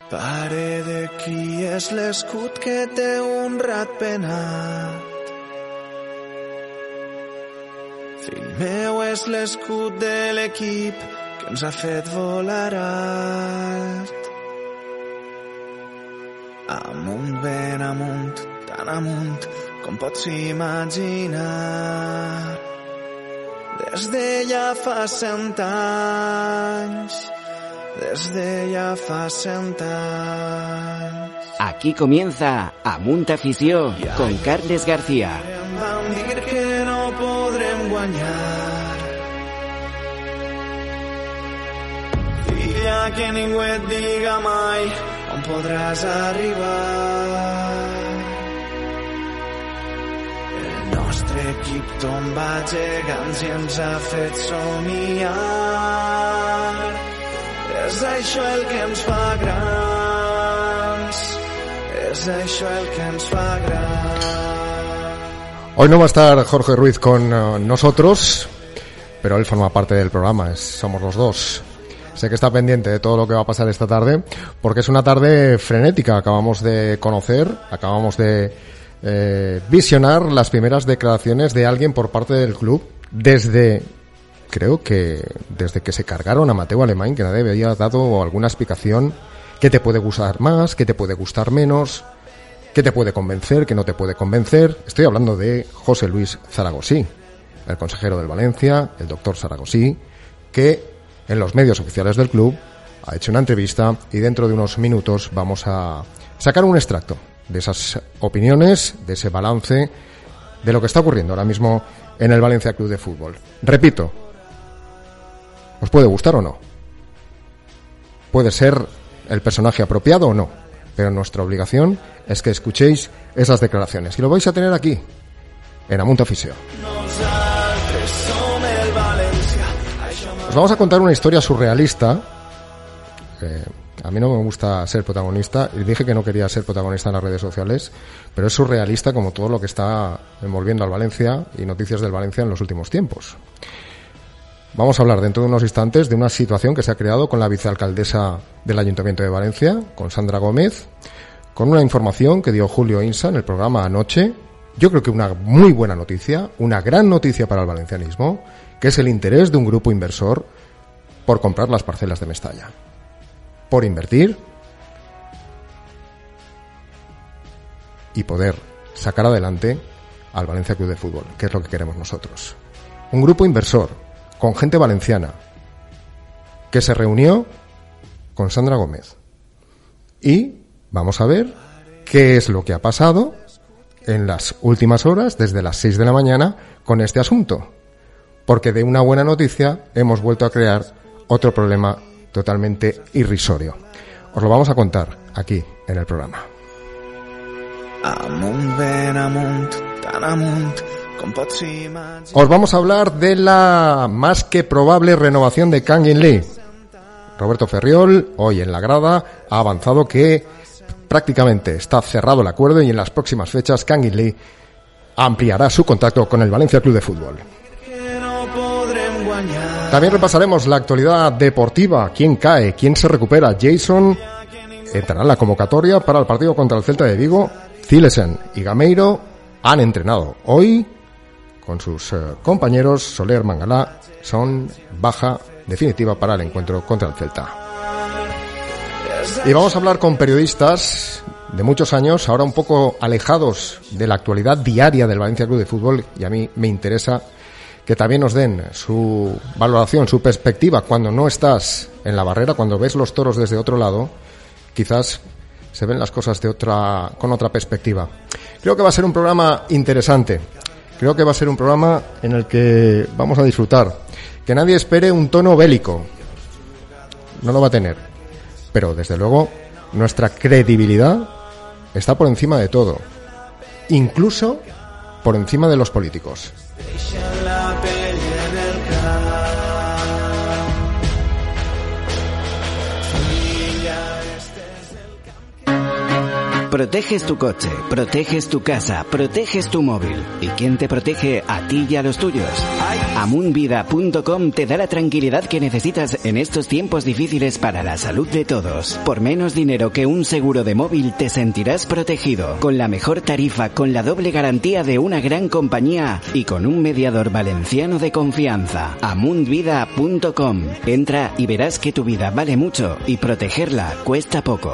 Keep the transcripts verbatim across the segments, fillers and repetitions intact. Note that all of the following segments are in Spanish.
Pare de qui és l'escut que té un rat penat. Fill meu és l'escut de l'equip que ens ha fet volar alt. Amunt, ben amunt, tan amunt com pots imaginar. Des de ja fa cent anys, des de ja fa cent anys. Aquí comienza Amunt Afició con Carles García. Em van dir que no podrem guanyar. Filla, que ningú et diga mai on podràs arribar. El nostre equip tomba gegants i ens ha fet somiar. És això el que ens fa grans, és això el que ens fa grans. Hoy no va a estar Jorge Ruiz con uh, nosotros, pero él forma parte del programa, es, somos los dos. Sé que está pendiente de todo lo que va a pasar esta tarde, porque es una tarde frenética. Acabamos de conocer, acabamos de eh, visionar las primeras declaraciones de alguien por parte del club desde... Creo que desde que se cargaron a Mateu Alemany, que nadie había dado alguna explicación. ¿Qué te puede gustar más? ¿Qué te puede gustar menos? ¿Qué te puede convencer? ¿Qué no te puede convencer? Estoy hablando de José Luis Zaragosí, el consejero del Valencia, el doctor Zaragosí, que en los medios oficiales del club ha hecho una entrevista y dentro de unos minutos vamos a sacar un extracto de esas opiniones, de ese balance, de lo que está ocurriendo ahora mismo en el Valencia Club de Fútbol. Repito, ¿os puede gustar o no? Puede ser el personaje apropiado o no, pero nuestra obligación es que escuchéis esas declaraciones y lo vais a tener aquí, en Amunt Afició. Os vamos a contar una historia surrealista. Eh, a mí no me gusta ser protagonista y dije que no quería ser protagonista en las redes sociales, pero es surrealista como todo lo que está envolviendo al Valencia y noticias del Valencia en los últimos tiempos. Vamos a hablar dentro de unos instantes de una situación que se ha creado con la vicealcaldesa del Ayuntamiento de Valencia, con Sandra Gómez, con una información que dio Julio Insa en el programa anoche. Yo creo que una muy buena noticia, una gran noticia para el valencianismo, que es el interés de un grupo inversor por comprar las parcelas de Mestalla, por invertir y poder sacar adelante al Valencia Club de Fútbol, que es lo que queremos nosotros. Un grupo inversor con gente valenciana que se reunió con Sandra Gómez y vamos a ver qué es lo que ha pasado en las últimas horas desde las seis de la mañana con este asunto, porque de una buena noticia hemos vuelto a crear otro problema totalmente irrisorio. Os lo vamos a contar aquí en el programa. Amunt, ben amunt, tan amunt. Os vamos a hablar de la más que probable renovación de Kangin Lee. Roberto Ferriol, hoy en la grada, ha avanzado que prácticamente está cerrado el acuerdo y en las próximas fechas Kangin Lee ampliará su contacto con el Valencia Club de Fútbol. También repasaremos la actualidad deportiva, quién cae, quién se recupera. Jason entrará en la convocatoria para el partido contra el Celta de Vigo. Zilesen y Gameiro han entrenado hoy con sus eh, compañeros. Soler, Mangalá son baja definitiva para el encuentro contra el Celta. Y vamos a hablar con periodistas de muchos años, ahora un poco alejados de la actualidad diaria del Valencia Club de Fútbol, y a mí me interesa que también nos den su valoración, su perspectiva cuando no estás en la barrera, cuando ves los toros desde otro lado, quizás se ven las cosas de otra, con otra perspectiva. Creo que va a ser un programa interesante. Creo que va a ser un programa en el que vamos a disfrutar. Que nadie espere un tono bélico. No lo va a tener. Pero, desde luego, nuestra credibilidad está por encima de todo. Incluso por encima de los políticos. Proteges tu coche, proteges tu casa, proteges tu móvil. ¿Y quién te protege a ti y a los tuyos? Amunvida punto com te da la tranquilidad que necesitas en estos tiempos difíciles para la salud de todos. Por menos dinero que un seguro de móvil te sentirás protegido, con la mejor tarifa, con la doble garantía de una gran compañía y con un mediador valenciano de confianza. Amunvida punto com. Entra y verás que tu vida vale mucho y protegerla cuesta poco.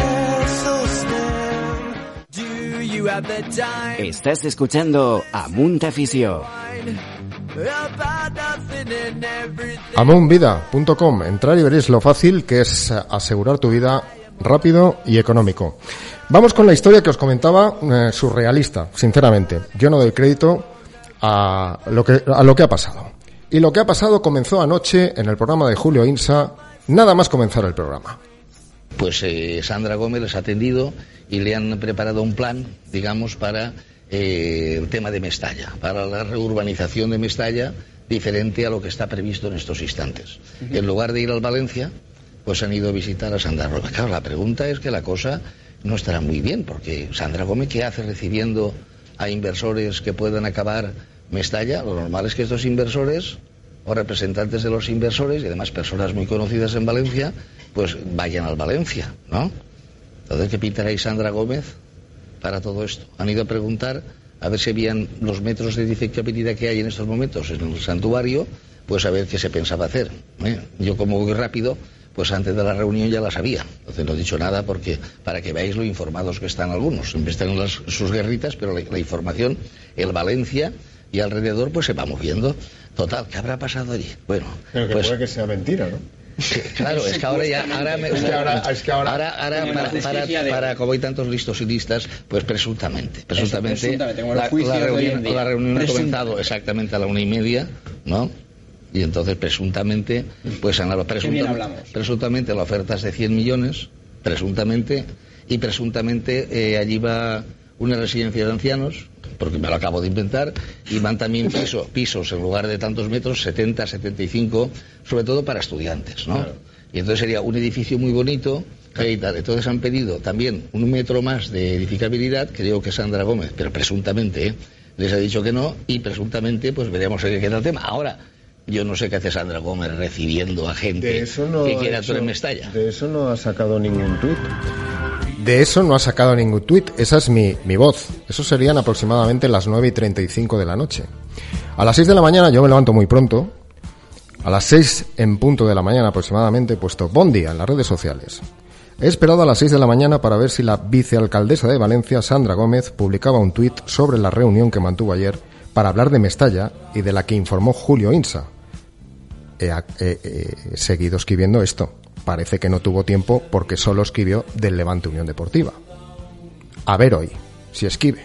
Estás escuchando Amunt Afició. Amunvida punto com. Entrar y veréis lo fácil que es asegurar tu vida rápido y económico. Vamos con la historia que os comentaba, eh, surrealista, sinceramente. Yo no doy crédito a lo que a lo que ha pasado. Y lo que ha pasado comenzó anoche en el programa de Julio Insa, nada más comenzar el programa. Pues eh, Sandra Gómez les ha atendido y le han preparado un plan, digamos, para eh, el tema de Mestalla, para la reurbanización de Mestalla, diferente a lo que está previsto en estos instantes. Uh-huh. En lugar de ir al Valencia, pues han ido a visitar a Sandra Gómez. Claro, la pregunta es que la cosa no estará muy bien, porque Sandra Gómez, ¿qué hace recibiendo a inversores que puedan acabar Mestalla? Lo normal es que estos inversores o representantes de los inversores, y además personas muy conocidas en Valencia, pues vayan al Valencia, ¿no? Entonces, ¿qué pintará ahí Sandra Gómez para todo esto? Han ido a preguntar a ver si habían los metros de discapacitad que hay en estos momentos en el santuario, pues a ver qué se pensaba hacer, ¿eh? Yo, como voy rápido, pues antes de la reunión ya la sabía. Entonces no he dicho nada porque para que veáis lo informados que están algunos. Siempre están en las, sus guerritas, pero la, la información, el Valencia y alrededor, pues se va moviendo. Total, ¿qué habrá pasado allí? Bueno, pero que pues, puede que sea mentira, ¿no? Sí, claro, es que ahora ya, ahora, me, es que ahora, es que ahora, ahora, ahora para, para, para, como hay tantos listos y listas, pues presuntamente, presuntamente, Eso, presuntamente la, la reunión, la reunión ha comenzado exactamente a la una y media, ¿no? Y entonces presuntamente, pues han presuntamente, presuntamente la oferta es de cien millones, presuntamente, y presuntamente eh, allí va una residencia de ancianos, porque me lo acabo de inventar, y van también piso, pisos en lugar de tantos metros, setenta, setenta y cinco, sobre todo para estudiantes, ¿no? Claro. Y entonces sería un edificio muy bonito, y tal. Entonces han pedido también un metro más de edificabilidad, creo que Sandra Gómez, pero presuntamente, ¿eh? les ha dicho que no, y presuntamente pues veremos en qué queda el tema. Ahora, yo no sé qué hace Sandra Gómez recibiendo a gente no que quiera actuar en Mestalla. De eso no ha sacado ningún tuit. De eso no ha sacado ningún tuit, esa es mi, mi voz. Eso serían aproximadamente las nueve y treinta y cinco de la noche. A las seis de la mañana, yo me levanto muy pronto, a las seis en punto de la mañana aproximadamente, he puesto bon día en las redes sociales. He esperado a las seis de la mañana para ver si la vicealcaldesa de Valencia, Sandra Gómez, publicaba un tuit sobre la reunión que mantuvo ayer para hablar de Mestalla y de la que informó Julio Insa. He, he, he seguido escribiendo esto. Parece que no tuvo tiempo porque solo escribió del Levante Unión Deportiva. A ver hoy, si escribe.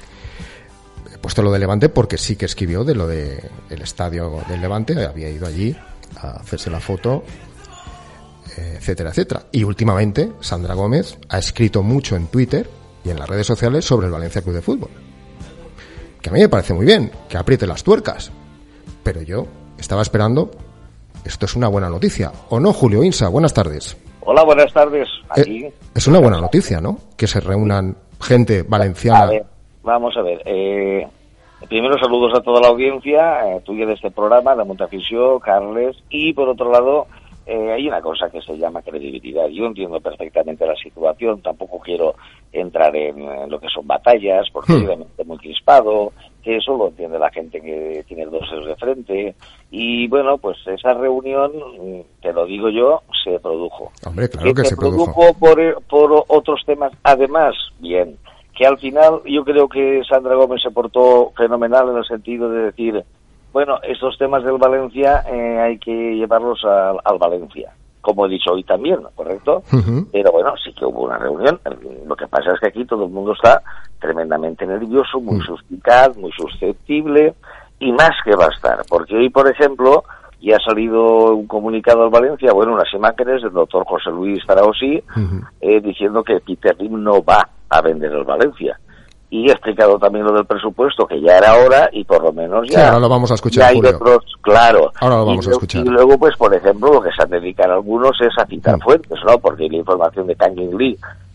He puesto lo de Levante porque sí que escribió de lo de el estadio del Levante. Había ido allí a hacerse la foto, etcétera, etcétera. Y últimamente Sandra Gómez ha escrito mucho en Twitter y en las redes sociales sobre el Valencia Club de Fútbol. Que a mí me parece muy bien, que apriete las tuercas. Pero yo estaba esperando... Esto es una buena noticia, ¿o no, Julio Insa? Buenas tardes. Hola, buenas tardes. Aquí. Eh, es una buena noticia, ¿no? Que se reúnan gente valenciana. A ver, vamos a ver. Eh, primero, saludos a toda la audiencia eh, tuya de este programa, de Amunt Afició, Carles, y por otro lado, eh, hay una cosa que se llama credibilidad. Yo entiendo perfectamente la situación, tampoco quiero entrar en, en lo que son batallas, porque hmm. obviamente muy crispado, que eso lo entiende la gente que tiene dos dedos de frente, y bueno, pues esa reunión, te lo digo yo, se produjo. Hombre, claro que, que se produjo. produjo por, por otros temas, además, bien, que al final yo creo que Sandra Gómez se portó fenomenal en el sentido de decir, bueno, estos temas del Valencia eh, hay que llevarlos a, al Valencia, como he dicho hoy también, ¿correcto? Uh-huh. Pero bueno, sí que hubo una reunión. Lo que pasa es que aquí todo el mundo está tremendamente nervioso, muy uh-huh. suspicaz, muy susceptible, y más que va a estar. Porque hoy, por ejemplo, ya ha salido un comunicado al Valencia, bueno, unas imágenes del doctor José Luis Zaragoza, uh-huh. eh, diciendo que Peter Lim no va a vender el Valencia. Y he explicado también lo del presupuesto, que ya era hora, y por lo menos ya... Sí, ahora lo vamos a escuchar, ya hay Julio. Otros, claro. Ahora lo vamos y, a escuchar. Y luego, pues, por ejemplo, lo que se han dedicado algunos es a citar mm. fuentes, ¿no? Porque la información de Kang In Lee,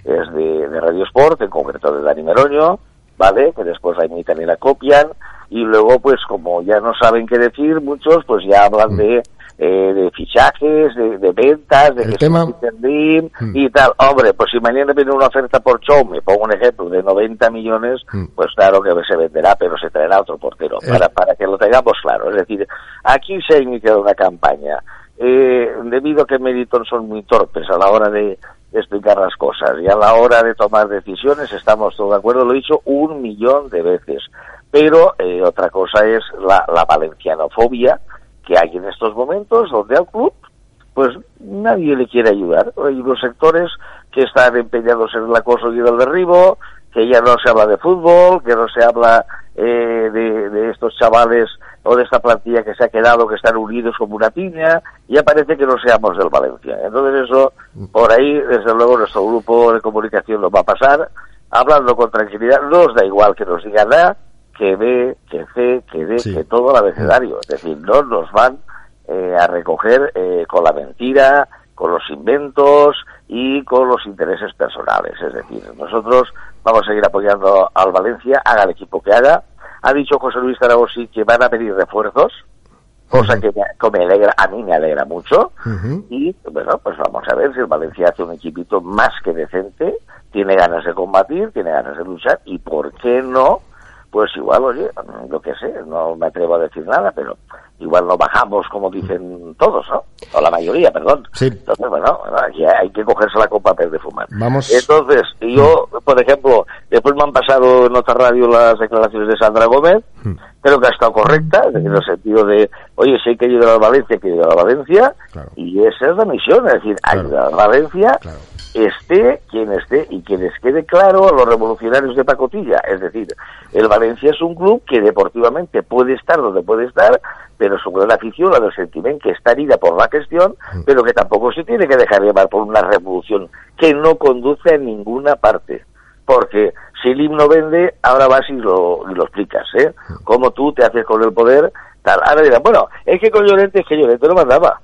es de, de Radio Sport, en concreto de Dani Meroño, ¿vale? Que después la imitan y la copian, y luego, pues, como ya no saben qué decir, muchos, pues ya hablan de, eh, de fichajes, de, de ventas, de el que tema... se Dream y tal. Hombre, pues si mañana viene una oferta por Chou, me pongo un ejemplo, de noventa millones, mm. pues claro que se venderá, pero se traerá otro portero, eh. para, para que lo tengamos claro. Es decir, aquí se ha iniciado una campaña, eh, debido a que Meriton son muy torpes a la hora de explicar las cosas, y a la hora de tomar decisiones estamos todos de acuerdo, lo he dicho un millón de veces. Pero eh, otra cosa es la, la valencianofobia que hay en estos momentos, donde al club pues nadie le quiere ayudar. Hay unos sectores que están empeñados en el acoso y el derribo, que ya no se habla de fútbol, que no se habla eh, de, de estos chavales o de esta plantilla que se ha quedado, que están unidos como una piña, y ya parece que no seamos del Valencia. Entonces eso, por ahí, desde luego, nuestro grupo de comunicación lo va a pasar, hablando con tranquilidad. No os da igual que nos digan nada, que ve, que C, que D, sí. que todo el abecedario. Es decir, no nos van eh, a recoger eh, con la mentira, con los inventos y con los intereses personales. Es decir, nosotros vamos a seguir apoyando al Valencia, haga el equipo que haga. Ha dicho José Luis Zaragoza que van a pedir refuerzos, cosa uh-huh. que, me, que me alegra, a mí me alegra mucho. Uh-huh. Y bueno, pues vamos a ver si el Valencia hace un equipito más que decente, tiene ganas de combatir, tiene ganas de luchar, y por qué no, pues igual, oye, lo que sé, no me atrevo a decir nada, pero igual no bajamos como dicen todos, ¿no? O la mayoría, perdón. Sí. Entonces, bueno, aquí hay que cogerse la copa de fumar. Vamos. Entonces, yo, por ejemplo, después me han pasado en otra radio las declaraciones de Sandra Gómez, hmm. creo que ha estado correcta, en el sentido de, oye, si hay que ayudar a Valencia, hay que ayudar a Valencia, claro. Y esa es la misión, es decir, claro. ayudar a Valencia, claro. esté quien esté, y que les quede claro a los revolucionarios de pacotilla. Es decir, el Valencia es un club que deportivamente puede estar donde puede estar, pero sobre la afición, la del sentimiento, que está herida por la gestión, pero que tampoco se tiene que dejar llevar por una revolución que no conduce a ninguna parte. Porque si el himno vende, ahora vas y lo, y lo explicas, ¿eh? Cómo tú te haces con el poder, tal. Ahora dirán, bueno, es que con Llorente, es que Llorente no mandaba.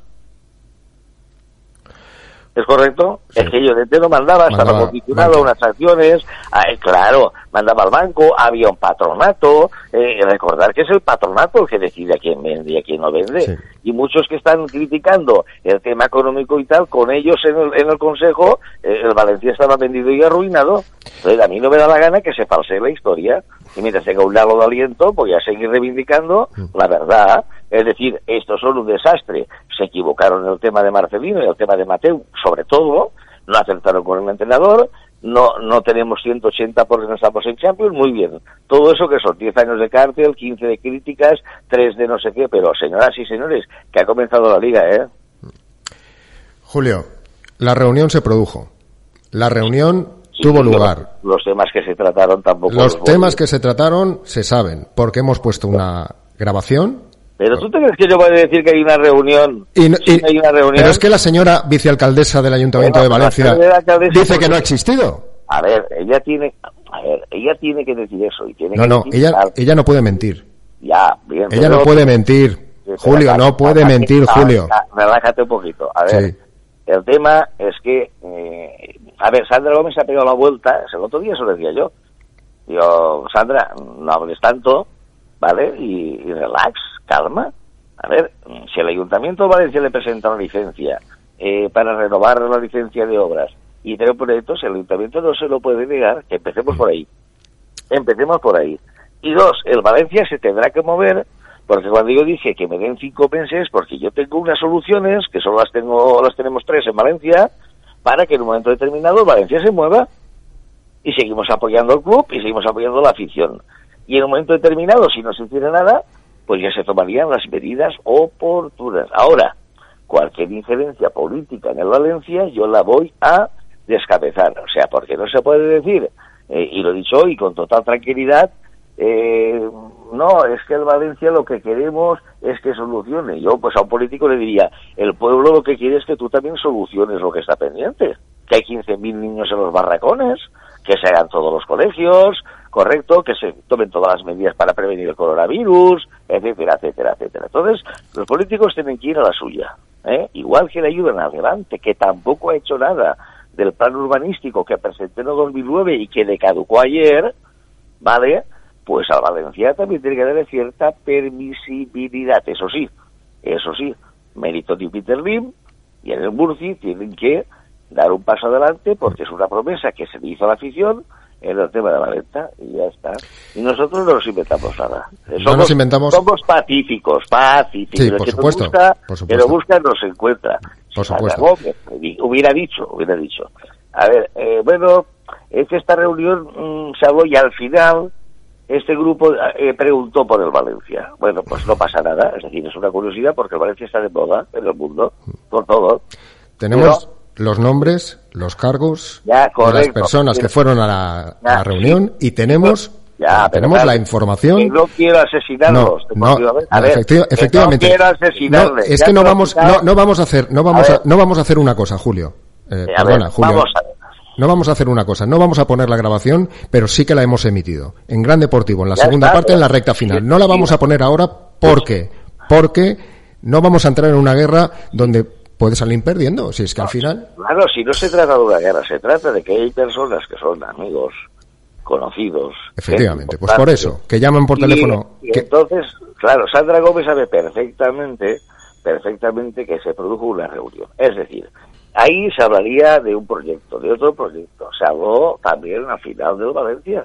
¿Es correcto? Sí. Es que Llorente no mandaba, mandaba estaba condicionado a unas sanciones, eh, claro, mandaba al banco, había un patronato, eh, recordar que es el patronato el que decide a quién vende y a quién no vende. Sí. Y muchos que están criticando el tema económico y tal, con ellos en el, en el Consejo, eh, el Valencia estaba vendido y arruinado. Entonces a mí no me da la gana que se falsee la historia, y mientras tenga un halo de aliento, voy a seguir reivindicando la verdad. Es decir, estos son un desastre. Se equivocaron en el tema de Marcelino y el tema de Mateu, sobre todo, no acertaron con el entrenador, no no tenemos ciento ochenta porque no estamos en Champions, muy bien. Todo eso que son diez años de cárcel, quince de críticas, tres de no sé qué, pero señoras y señores, que ha comenzado la liga, ¿eh? Julio, la reunión se produjo. La reunión sí, tuvo lugar. Los, los temas que se trataron tampoco. Los, los temas que se trataron se saben, porque hemos puesto una grabación. ¿Pero tú te crees que yo voy a decir que hay una reunión? Y, no, y, hay una reunión? Pero es que la señora vicealcaldesa del Ayuntamiento bueno, de Valencia de dice que no ha existido. A ver, ella tiene, a ver, ella tiene que decir eso y tiene no, que no, decir, ella, al... ella no puede mentir. Ya, bien. Ella no puede mentir, sí, Julio, no puede mentir, Julio. Relájate un poquito. A ver, sí. El tema es que, eh, a ver, Sandra Gómez ha pegado la vuelta, el otro día eso lo decía yo. Digo, Sandra, no hables tanto, ¿vale? Y, y relax. Calma. A ver, si el Ayuntamiento de Valencia le presenta una licencia eh, para renovar la licencia de obras y tener proyectos, el Ayuntamiento no se lo puede negar, que empecemos por ahí. Empecemos por ahí. Y dos, el Valencia se tendrá que mover, porque cuando yo dije que me den cinco meses, porque yo tengo unas soluciones, que solo las tengo, las tenemos tres en Valencia, para que en un momento determinado Valencia se mueva y seguimos apoyando al club y seguimos apoyando la afición. Y en un momento determinado, si no se hiciera nada, pues ya se tomarían las medidas oportunas. Ahora, cualquier injerencia política en el Valencia, yo la voy a descabezar. O sea, porque no se puede decir, eh, y lo he dicho hoy con total tranquilidad, eh, no, es que el Valencia lo que queremos es que solucione. Yo, pues a un político le diría, el pueblo lo que quiere es que tú también soluciones lo que está pendiente. Que hay quince mil niños en los barracones, que se hagan todos los colegios, correcto, que se tomen todas las medidas para prevenir el coronavirus, etcétera, etcétera, etcétera. Entonces, los políticos tienen que ir a la suya, ¿eh? Igual que le ayudan al Levante, que tampoco ha hecho nada del plan urbanístico que presenté en el dos mil nueve y que le caducó ayer, ¿vale? Pues al Valencia también tiene que darle cierta permisibilidad, eso sí, eso sí, mérito de Peter Lim y en el Murci tienen que dar un paso adelante porque es una promesa que se le hizo a la afición en el tema de la venta y ya está. Y nosotros no nos inventamos nada. Somos, no nos inventamos... somos pacíficos, pacíficos. Sí, el por que supuesto, nos busca, por supuesto. que lo busca no se encuentra. Por Si supuesto. Gómez hubiera dicho, hubiera dicho. A ver, eh, bueno, es que esta reunión mmm, se habló y al final este grupo eh, preguntó por el Valencia. Bueno, pues no pasa nada, es decir, es una curiosidad porque el Valencia está de moda en el mundo, por todo. Tenemos Pero, los nombres, los cargos ya, de correcto, las personas que fueron a la, ya, a la reunión sí. y tenemos, ya, tenemos claro, la información. que no quiero asesinarlos. No, no, a ver, efecti- efectivamente. no quiero asesinarles. No, es Ya que no te lo he vamos, explicado. no, no vamos a hacer, no vamos A a, ver. no vamos a hacer una cosa, Julio. Eh, A perdona, ver, Julio. vamos a ver. No vamos a hacer una cosa, no vamos a poner la grabación, pero sí que la hemos emitido en Gran Deportivo, en la Ya segunda está, parte, ya. en la recta final. Sí, No la sí. vamos a poner ahora, ¿por qué? Porque no vamos a entrar en una guerra donde puede salir perdiendo, si es que al final... Claro, si no se trata de una guerra, se trata de que hay personas que son amigos, conocidos. Efectivamente, gente pues por importante. eso, que llaman por Y- teléfono... Y, que- entonces, claro, Sandra Gómez sabe perfectamente, perfectamente que se produjo una reunión. Es decir, ahí se hablaría de un proyecto, de otro proyecto. Se habló también al final del Valencia.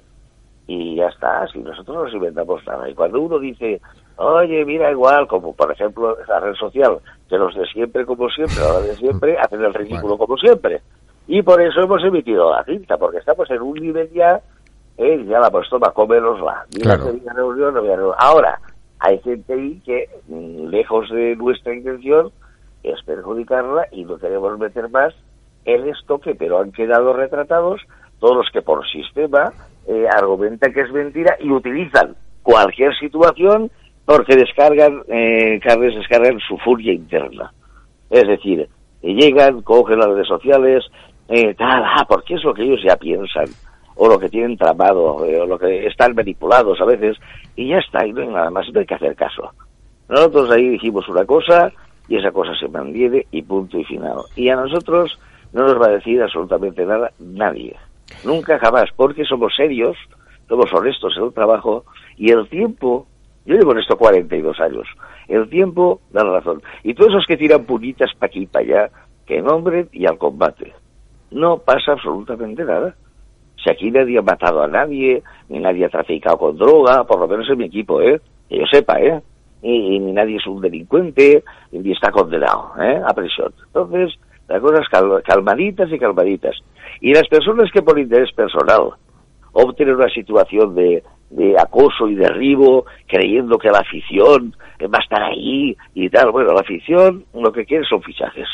Y ya está, si nosotros no nos inventamos nada. Y cuando uno dice, oye, mira, igual, como por ejemplo la red social, que los de siempre como siempre, los de siempre, hacen el ridículo como siempre. Y por eso hemos emitido la cinta, porque estamos en un nivel ya, eh, ya la pues toma, cómenosla. Mira Claro. que había reunión, no había reunión. Ahora, hay gente ahí que, mm, lejos de nuestra intención, es perjudicarla y no queremos meter más en esto que, pero han quedado retratados todos los que por sistema eh, argumentan que es mentira y utilizan cualquier situación porque descargan, eh, Carles, descargan su furia interna. Es decir, eh, llegan, cogen las redes sociales, eh, tal, ah, porque es lo que ellos ya piensan, o lo que tienen tramado, eh, o lo que están manipulados a veces, y ya está, y no hay nada más, no hay que hacer caso. Nosotros ahí dijimos una cosa, y esa cosa se mantiene, y punto y final. Y a nosotros no nos va a decir absolutamente nada nadie. Nunca jamás, porque somos serios, somos honestos en el trabajo, y el tiempo, yo llevo en esto cuarenta y dos años, el tiempo da la razón. Y todos esos que tiran punitas para aquí y para allá, que nombren y al combate. No pasa absolutamente nada. Si aquí nadie ha matado a nadie, ni nadie ha traficado con droga, por lo menos en mi equipo, ¿eh? Que yo sepa, ¿eh? Y, y ni nadie es un delincuente, ni está condenado, ¿eh? A prisión. Entonces, las cosas cal, calmaditas y calmaditas. Y las personas que por interés personal obtienen una situación de, de acoso y derribo, creyendo que la afición va a estar ahí y tal, bueno, la afición lo que quiere son fichajes.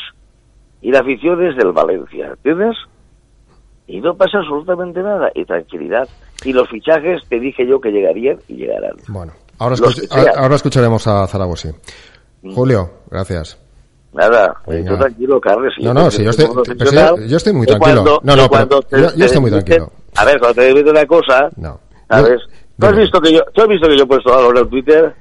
Y la afición es del Valencia, ¿entiendes? Y no pasa absolutamente nada, y tranquilidad. Y los fichajes, te dije yo que llegarían y llegarán. Bueno, ahora, Los escuch- que sean. ahora escucharemos a Zaragoza. Julio, gracias. Nada, Venga. tú tranquilo, Carles. No, no, sí, yo estoy, como pero profesional, sí, yo estoy muy que tranquilo. cuando- No, no, que pero cuando te- yo, yo te estoy muy dicen- tranquilo. A ver, cuando te digo una cosa, No. ¿sabes? Yo- ¿Tú has dime. visto que yo, ¿tú has visto que yo he puesto algo en el Twitter?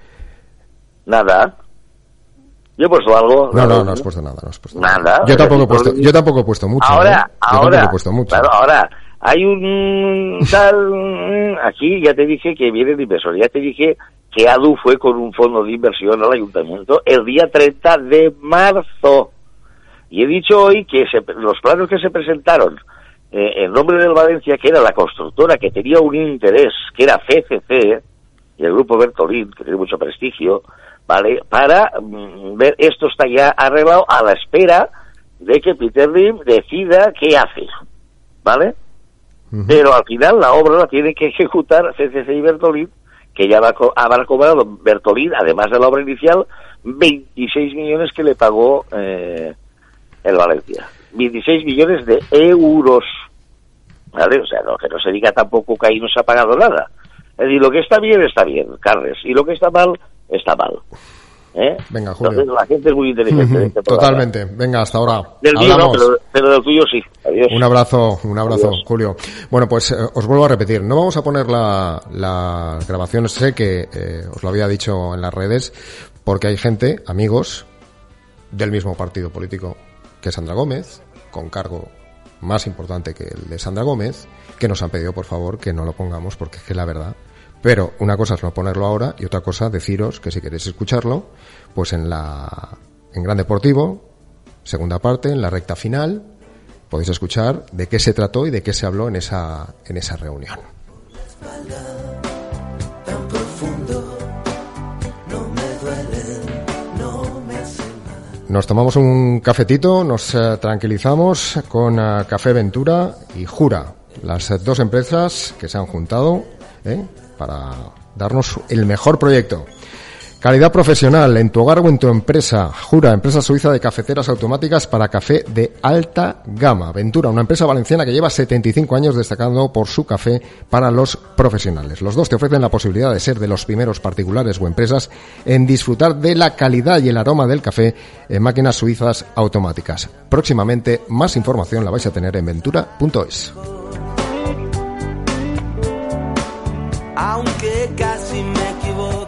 Nada. ¿Yo he puesto algo? No, no, no has puesto nada, no has puesto Nada. Yo Es tampoco he decir, puesto, yo tampoco he puesto mucho. Ahora, ¿eh? Yo ahora, tampoco he puesto mucho. claro, ahora, hay un tal, aquí ya te dije que viene de inversor, ya te dije que A D U fue con un fondo de inversión al ayuntamiento el día treinta de marzo. Y he dicho hoy que se, los planos que se presentaron eh, en nombre del Valencia, que era la constructora que tenía un interés, que era C C C, y el grupo Bertolín, que tiene mucho prestigio, ¿vale? Para mm, ver, esto está ya arreglado a la espera de que Peter Lim decida qué hace, ¿vale? Ujú. Pero al final la obra la tiene que ejecutar C C C y Bertolín, que ya va co- habrá cobrado Bertolín, además de la obra inicial, veintiséis millones que le pagó eh, el Valencia. veintiséis millones de euros, ¿vale? O sea, no, que no se diga tampoco que ahí no se ha pagado nada. Es decir, lo que está bien, está bien, Carles, y lo que está mal, está mal. ¿Eh? Venga, Julio. Entonces la gente es muy inteligente en este programa. Totalmente. Venga, hasta ahora. Del mío no, Hablamos. pero, pero del tuyo sí. Adiós. Un abrazo, un abrazo, Adiós. Julio. Bueno, pues eh, os vuelvo a repetir, no vamos a poner la, las grabaciones, sé que eh, os lo había dicho en las redes, porque hay gente, amigos, del mismo partido político que Sandra Gómez, con cargo más importante que el de Sandra Gómez, que nos han pedido por favor que no lo pongamos porque es que la verdad. Pero una cosa es no ponerlo ahora y otra cosa deciros que si queréis escucharlo, pues en la en Gran Deportivo, segunda parte, en la recta final, podéis escuchar de qué se trató y de qué se habló en esa en esa reunión. Nos tomamos un cafetito, nos eh, tranquilizamos con eh, Café Ventura y Jura, las eh, dos empresas que se han juntado eh, para darnos el mejor proyecto. Calidad profesional en tu hogar o en tu empresa. Jura, empresa suiza de cafeteras automáticas para café de alta gama. Ventura, una empresa valenciana que lleva setenta y cinco años destacando por su café para los profesionales. Los dos te ofrecen la posibilidad de ser de los primeros particulares o empresas en disfrutar de la calidad y el aroma del café en máquinas suizas automáticas. Próximamente, más información la vais a tener en ventura punto es. Aunque casi me equivoco.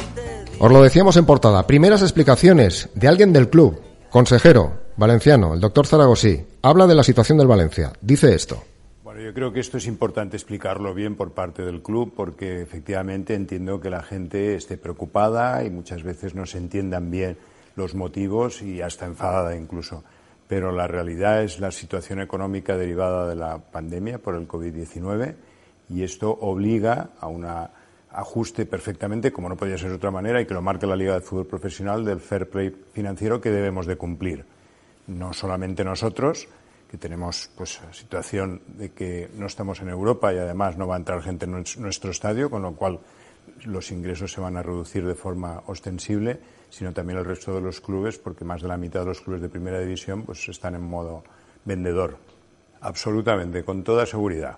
Os lo decíamos en portada. Primeras explicaciones de alguien del club, consejero valenciano, el doctor Zaragosí. Habla de la situación del Valencia. Dice esto. Bueno, yo creo que esto es importante explicarlo bien por parte del club porque efectivamente entiendo que la gente esté preocupada y muchas veces no se entiendan bien los motivos y hasta enfadada incluso. Pero la realidad es la situación económica derivada de la pandemia por el covid diecinueve y esto obliga a una ajuste perfectamente, como no podía ser de otra manera, y que lo marque la Liga de Fútbol Profesional del fair play financiero que debemos de cumplir. No solamente nosotros, que tenemos pues situación de que no estamos en Europa y además no va a entrar gente en nuestro estadio, con lo cual los ingresos se van a reducir de forma ostensible, sino también el resto de los clubes, porque más de la mitad de los clubes de primera división pues están en modo vendedor. Absolutamente, con toda seguridad.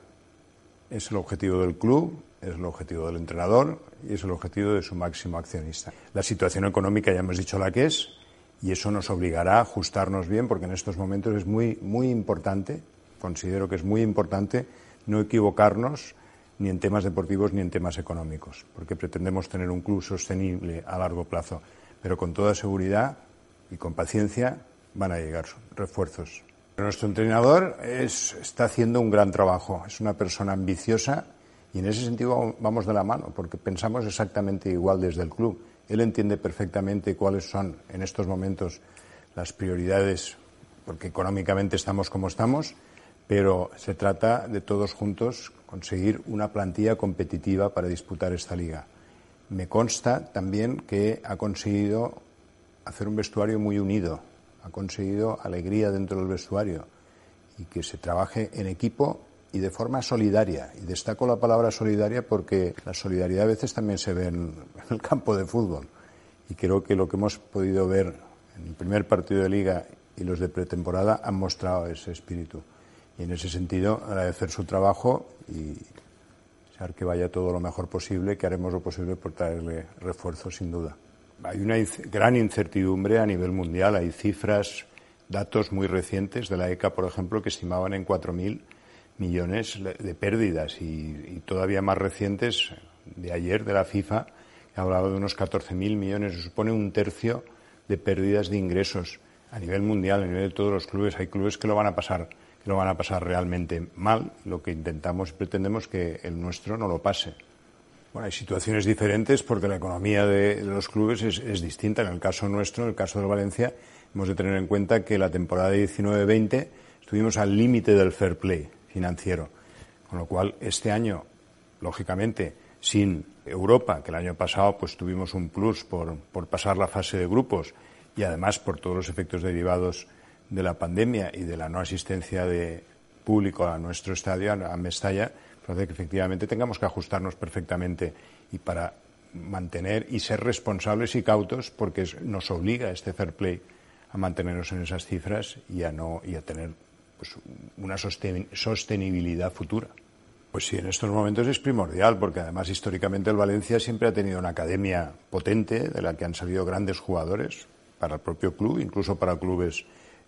Es el objetivo del club, es el objetivo del entrenador y es el objetivo de su máximo accionista. La situación económica ya hemos dicho la que es y eso nos obligará a ajustarnos bien porque en estos momentos es muy, muy importante, considero que es muy importante no equivocarnos ni en temas deportivos ni en temas económicos, porque pretendemos tener un club sostenible a largo plazo, pero con toda seguridad y con paciencia van a llegar refuerzos. Nuestro entrenador es, está haciendo un gran trabajo, es una persona ambiciosa y en ese sentido vamos de la mano porque pensamos exactamente igual desde el club. Él entiende perfectamente cuáles son en estos momentos las prioridades porque económicamente estamos como estamos, pero se trata de todos juntos conseguir una plantilla competitiva para disputar esta liga. Me consta también que ha conseguido hacer un vestuario muy unido. Ha conseguido alegría dentro del vestuario y que se trabaje en equipo y de forma solidaria. Y destaco la palabra solidaria porque la solidaridad a veces también se ve en el campo de fútbol. Y creo que lo que hemos podido ver en el primer partido de Liga y los de pretemporada han mostrado ese espíritu. Y en ese sentido agradecer su trabajo y desear que vaya todo lo mejor posible, que haremos lo posible por traerle refuerzos sin duda. Hay una gran incertidumbre a nivel mundial. Hay cifras, datos muy recientes de la E C A, por ejemplo, que estimaban en cuatro mil millones de pérdidas y, y todavía más recientes de ayer de la FIFA, que ha hablado de unos catorce mil millones. Eso supone un tercio de pérdidas de ingresos a nivel mundial, a nivel de todos los clubes. Hay clubes que lo van a pasar, que lo van a pasar realmente mal. Lo que intentamos y pretendemos es que el nuestro no lo pase. Bueno, hay situaciones diferentes porque la economía de, de los clubes es, es distinta. En el caso nuestro, en el caso del Valencia, hemos de tener en cuenta que la temporada diecinueve veinte estuvimos al límite del fair play financiero. Con lo cual, este año, lógicamente, sin Europa, que el año pasado pues tuvimos un plus por, por pasar la fase de grupos y además por todos los efectos derivados de la pandemia y de la no asistencia de público a nuestro estadio, a Mestalla, hace que efectivamente tengamos que ajustarnos perfectamente y para mantener y ser responsables y cautos porque es, nos obliga este fair play a mantenernos en esas cifras y a no y a tener pues, una sosten, sostenibilidad futura. Pues sí, en estos momentos es primordial porque además históricamente el Valencia siempre ha tenido una academia potente de la que han salido grandes jugadores para el propio club, incluso para clubes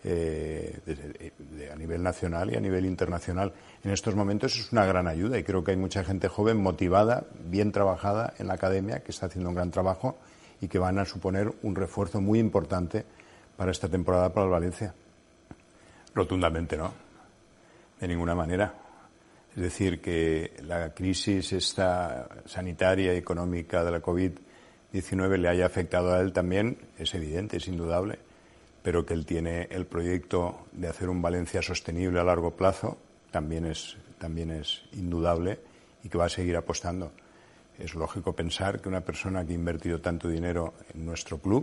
Eh, de, de, de, a nivel nacional y a nivel internacional. En estos momentos es una gran ayuda y creo que hay mucha gente joven motivada, bien trabajada en la academia, que está haciendo un gran trabajo y que van a suponer un refuerzo muy importante para esta temporada para el Valencia. Rotundamente, ¿no? de ninguna manera. Es decir, que la crisis esta sanitaria y económica de la COVID diecinueve le haya afectado a él también, es evidente, es indudable, pero que él tiene el proyecto de hacer un Valencia sostenible a largo plazo también es, también es indudable y que va a seguir apostando. Es lógico pensar que una persona que ha invertido tanto dinero en nuestro club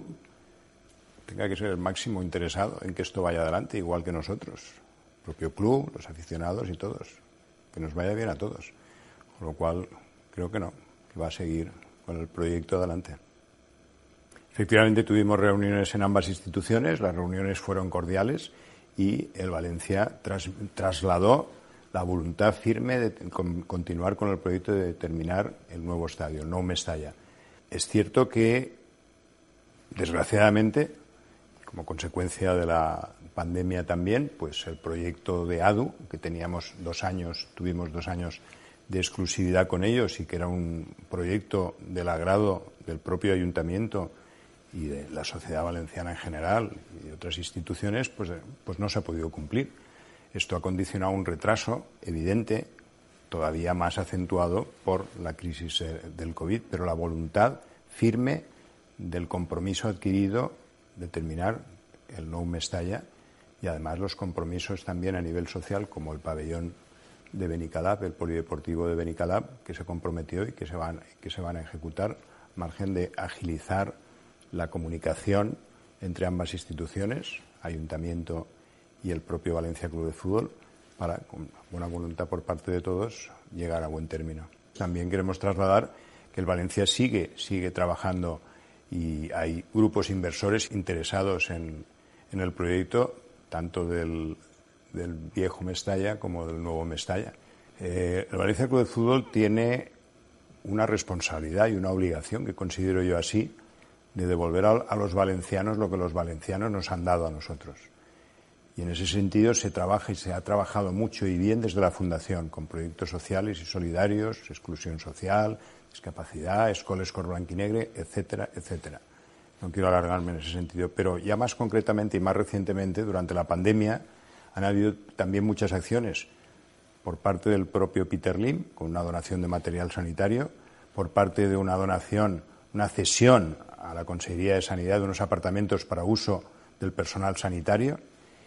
tenga que ser el máximo interesado en que esto vaya adelante, igual que nosotros, el propio club, los aficionados y todos. Que nos vaya bien a todos. Con lo cual, creo que no, que va a seguir con el proyecto adelante. Efectivamente, tuvimos reuniones en ambas instituciones, las reuniones fueron cordiales y el Valencia tras, trasladó la voluntad firme de con, continuar con el proyecto de terminar el nuevo estadio, el Nou Mestalla. Es cierto que, desgraciadamente, como consecuencia de la pandemia también, pues el proyecto de A D U, que teníamos dos años, tuvimos dos años de exclusividad con ellos y que era un proyecto del agrado del propio ayuntamiento y de la sociedad valenciana en general y de otras instituciones, pues, pues no se ha podido cumplir. Esto ha condicionado un retraso evidente, todavía más acentuado por la crisis del COVID, pero la voluntad firme del compromiso adquirido de terminar el Nou Mestalla y además los compromisos también a nivel social, como el pabellón de Benicalap, el polideportivo de Benicalap, que se comprometió y que se van, que se van a ejecutar, al margen de agilizar la comunicación entre ambas instituciones, ayuntamiento y el propio Valencia Club de Fútbol, para, con buena voluntad por parte de todos, llegar a buen término. También queremos trasladar que el Valencia sigue, sigue trabajando y hay grupos inversores interesados en, en el proyecto, tanto del, del viejo Mestalla como del nuevo Mestalla. Eh, el Valencia Club de Fútbol tiene una responsabilidad y una obligación, que considero yo así, de devolver a, a los valencianos lo que los valencianos nos han dado a nosotros. Y en ese sentido se trabaja y se ha trabajado mucho y bien desde la Fundación, con proyectos sociales y solidarios, exclusión social, discapacidad, escoles cor blanquinegre, etcétera, etcétera. No quiero alargarme en ese sentido, pero ya más concretamente y más recientemente, durante la pandemia, han habido también muchas acciones por parte del propio Peter Lim, con una donación de material sanitario, por parte de una donación, una cesión a la Consejería de Sanidad de unos apartamentos para uso del personal sanitario,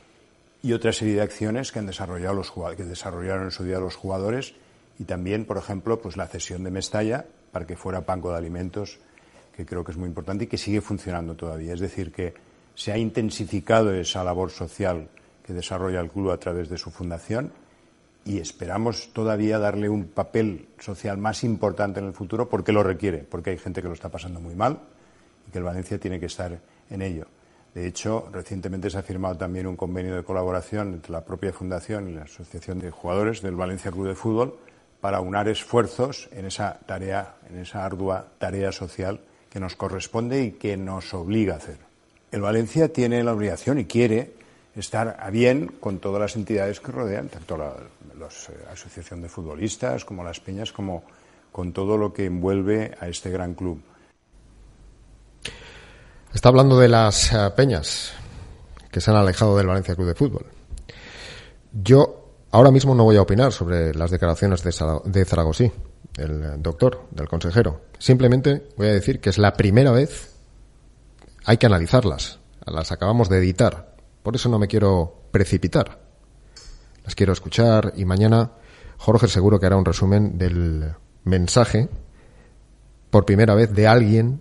y otra serie de acciones que han desarrollado los que desarrollaron en su día los jugadores, y también, por ejemplo, pues la cesión de Mestalla para que fuera banco de alimentos, que creo que es muy importante y que sigue funcionando todavía. Es decir, que se ha intensificado esa labor social que desarrolla el club a través de su fundación y esperamos todavía darle un papel social más importante en el futuro porque lo requiere, porque hay gente que lo está pasando muy mal y que el Valencia tiene que estar en ello. De hecho, recientemente se ha firmado también un convenio de colaboración entre la propia Fundación y la Asociación de Jugadores del Valencia Club de Fútbol para unar esfuerzos en esa tarea, en esa ardua tarea social que nos corresponde y que nos obliga a hacer. El Valencia tiene la obligación y quiere estar a bien con todas las entidades que rodean, tanto la, la Asociación de Futbolistas como las Peñas, como con todo lo que envuelve a este gran club. Está hablando de las uh, peñas que se han alejado del Valencia Club de Fútbol. Yo ahora mismo no voy a opinar sobre las declaraciones de, Zara- de Zaragosí, del doctor, del consejero. Simplemente voy a decir que es la primera vez, hay que analizarlas. Las acabamos de editar. Por eso no me quiero precipitar. Las quiero escuchar y mañana Jorge seguro que hará un resumen del mensaje por primera vez de alguien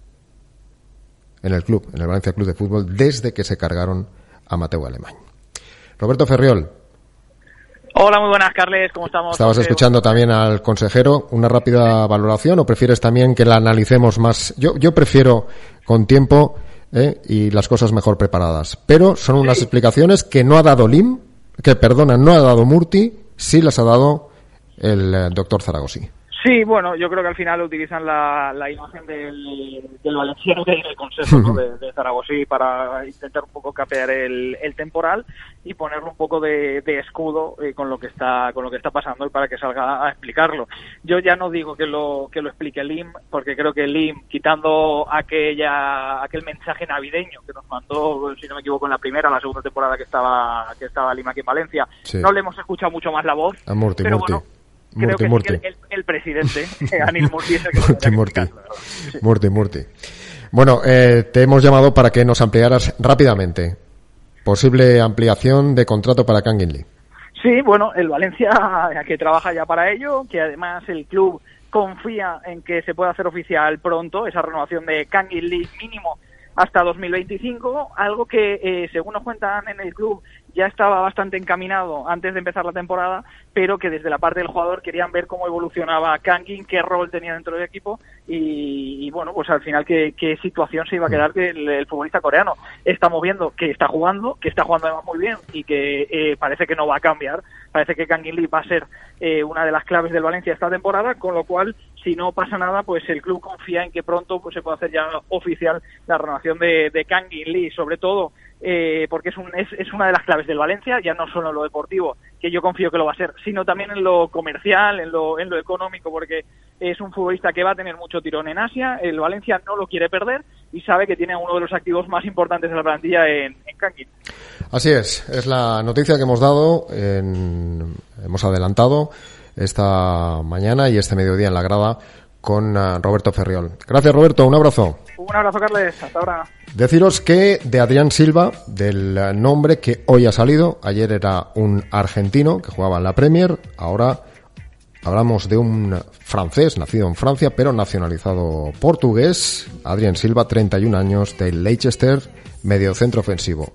en el club, en el Valencia Club de Fútbol, desde que se cargaron a Mateu Alemany. Roberto Ferriol. Hola, muy buenas, Carles, ¿cómo estamos? Estabas escuchando también al consejero. ¿Una rápida valoración o prefieres también que la analicemos más? Yo, yo prefiero con tiempo ¿eh? y las cosas mejor preparadas. Pero son unas sí. explicaciones que no ha dado Lim, que perdona, no ha dado Murti, sí las ha dado el doctor Zaragosí. Sí, bueno, yo creo que al final utilizan la, la imagen del, del valenciano que hay en el Consejo, ¿no? de, de Zaragoza para intentar un poco capear el, el temporal y ponerle un poco de, de escudo eh, con lo que está con lo que está pasando y para que salga a explicarlo. Yo ya no digo que lo que lo explique el I M, porque creo que el I M, quitando aquella aquel mensaje navideño que nos mandó, si no me equivoco, en la primera, la segunda temporada que estaba que estaba el I M aquí en Valencia, sí. No le hemos escuchado mucho más la voz, a Murti, pero Murti. bueno. Creo Murti, que, Murti. Sí que el, el, el presidente, Anil Murti, es el que Murti, Murti. Sí. Murti, Murti. Bueno, eh, te hemos llamado para que nos ampliaras rápidamente. Posible ampliación de contrato para Kangin Lee. Sí, bueno, el Valencia que trabaja ya para ello, que además el club confía en que se pueda hacer oficial pronto esa renovación de Kangin Lee mínimo hasta dos mil veinticinco, algo que eh, según nos cuentan en el club ya estaba bastante encaminado antes de empezar la temporada, pero que desde la parte del jugador querían ver cómo evolucionaba Kangin, qué rol tenía dentro del equipo y, y bueno, pues al final qué, qué situación se iba a quedar el, el futbolista coreano. Estamos viendo que está jugando, que está jugando además muy bien y que eh, parece que no va a cambiar. Parece que Kangin Lee va a ser eh, una de las claves del Valencia esta temporada, con lo cual, si no pasa nada, pues el club confía en que pronto pues se pueda hacer ya oficial la renovación de, de Kangin Lee, sobre todo eh, porque es, un, es, es una de las claves del Valencia, ya no solo en lo deportivo, que yo confío que lo va a ser, sino también en lo comercial, en lo, en lo económico, porque es un futbolista que va a tener mucho tirón en Asia, el Valencia no lo quiere perder y sabe que tiene uno de los activos más importantes de la plantilla en, en Kangin. Así es, es la noticia que hemos dado, en, hemos adelantado esta mañana y este mediodía en la grada con uh, Roberto Ferriol. Gracias, Roberto, un abrazo. Un abrazo, Carles, hasta ahora. Deciros que de Adrián Silva, del nombre que hoy ha salido, ayer era un argentino que jugaba en la Premier, ahora hablamos de un francés, nacido en Francia, pero nacionalizado portugués, Adrián Silva, treinta y un años, del Leicester, mediocentro ofensivo.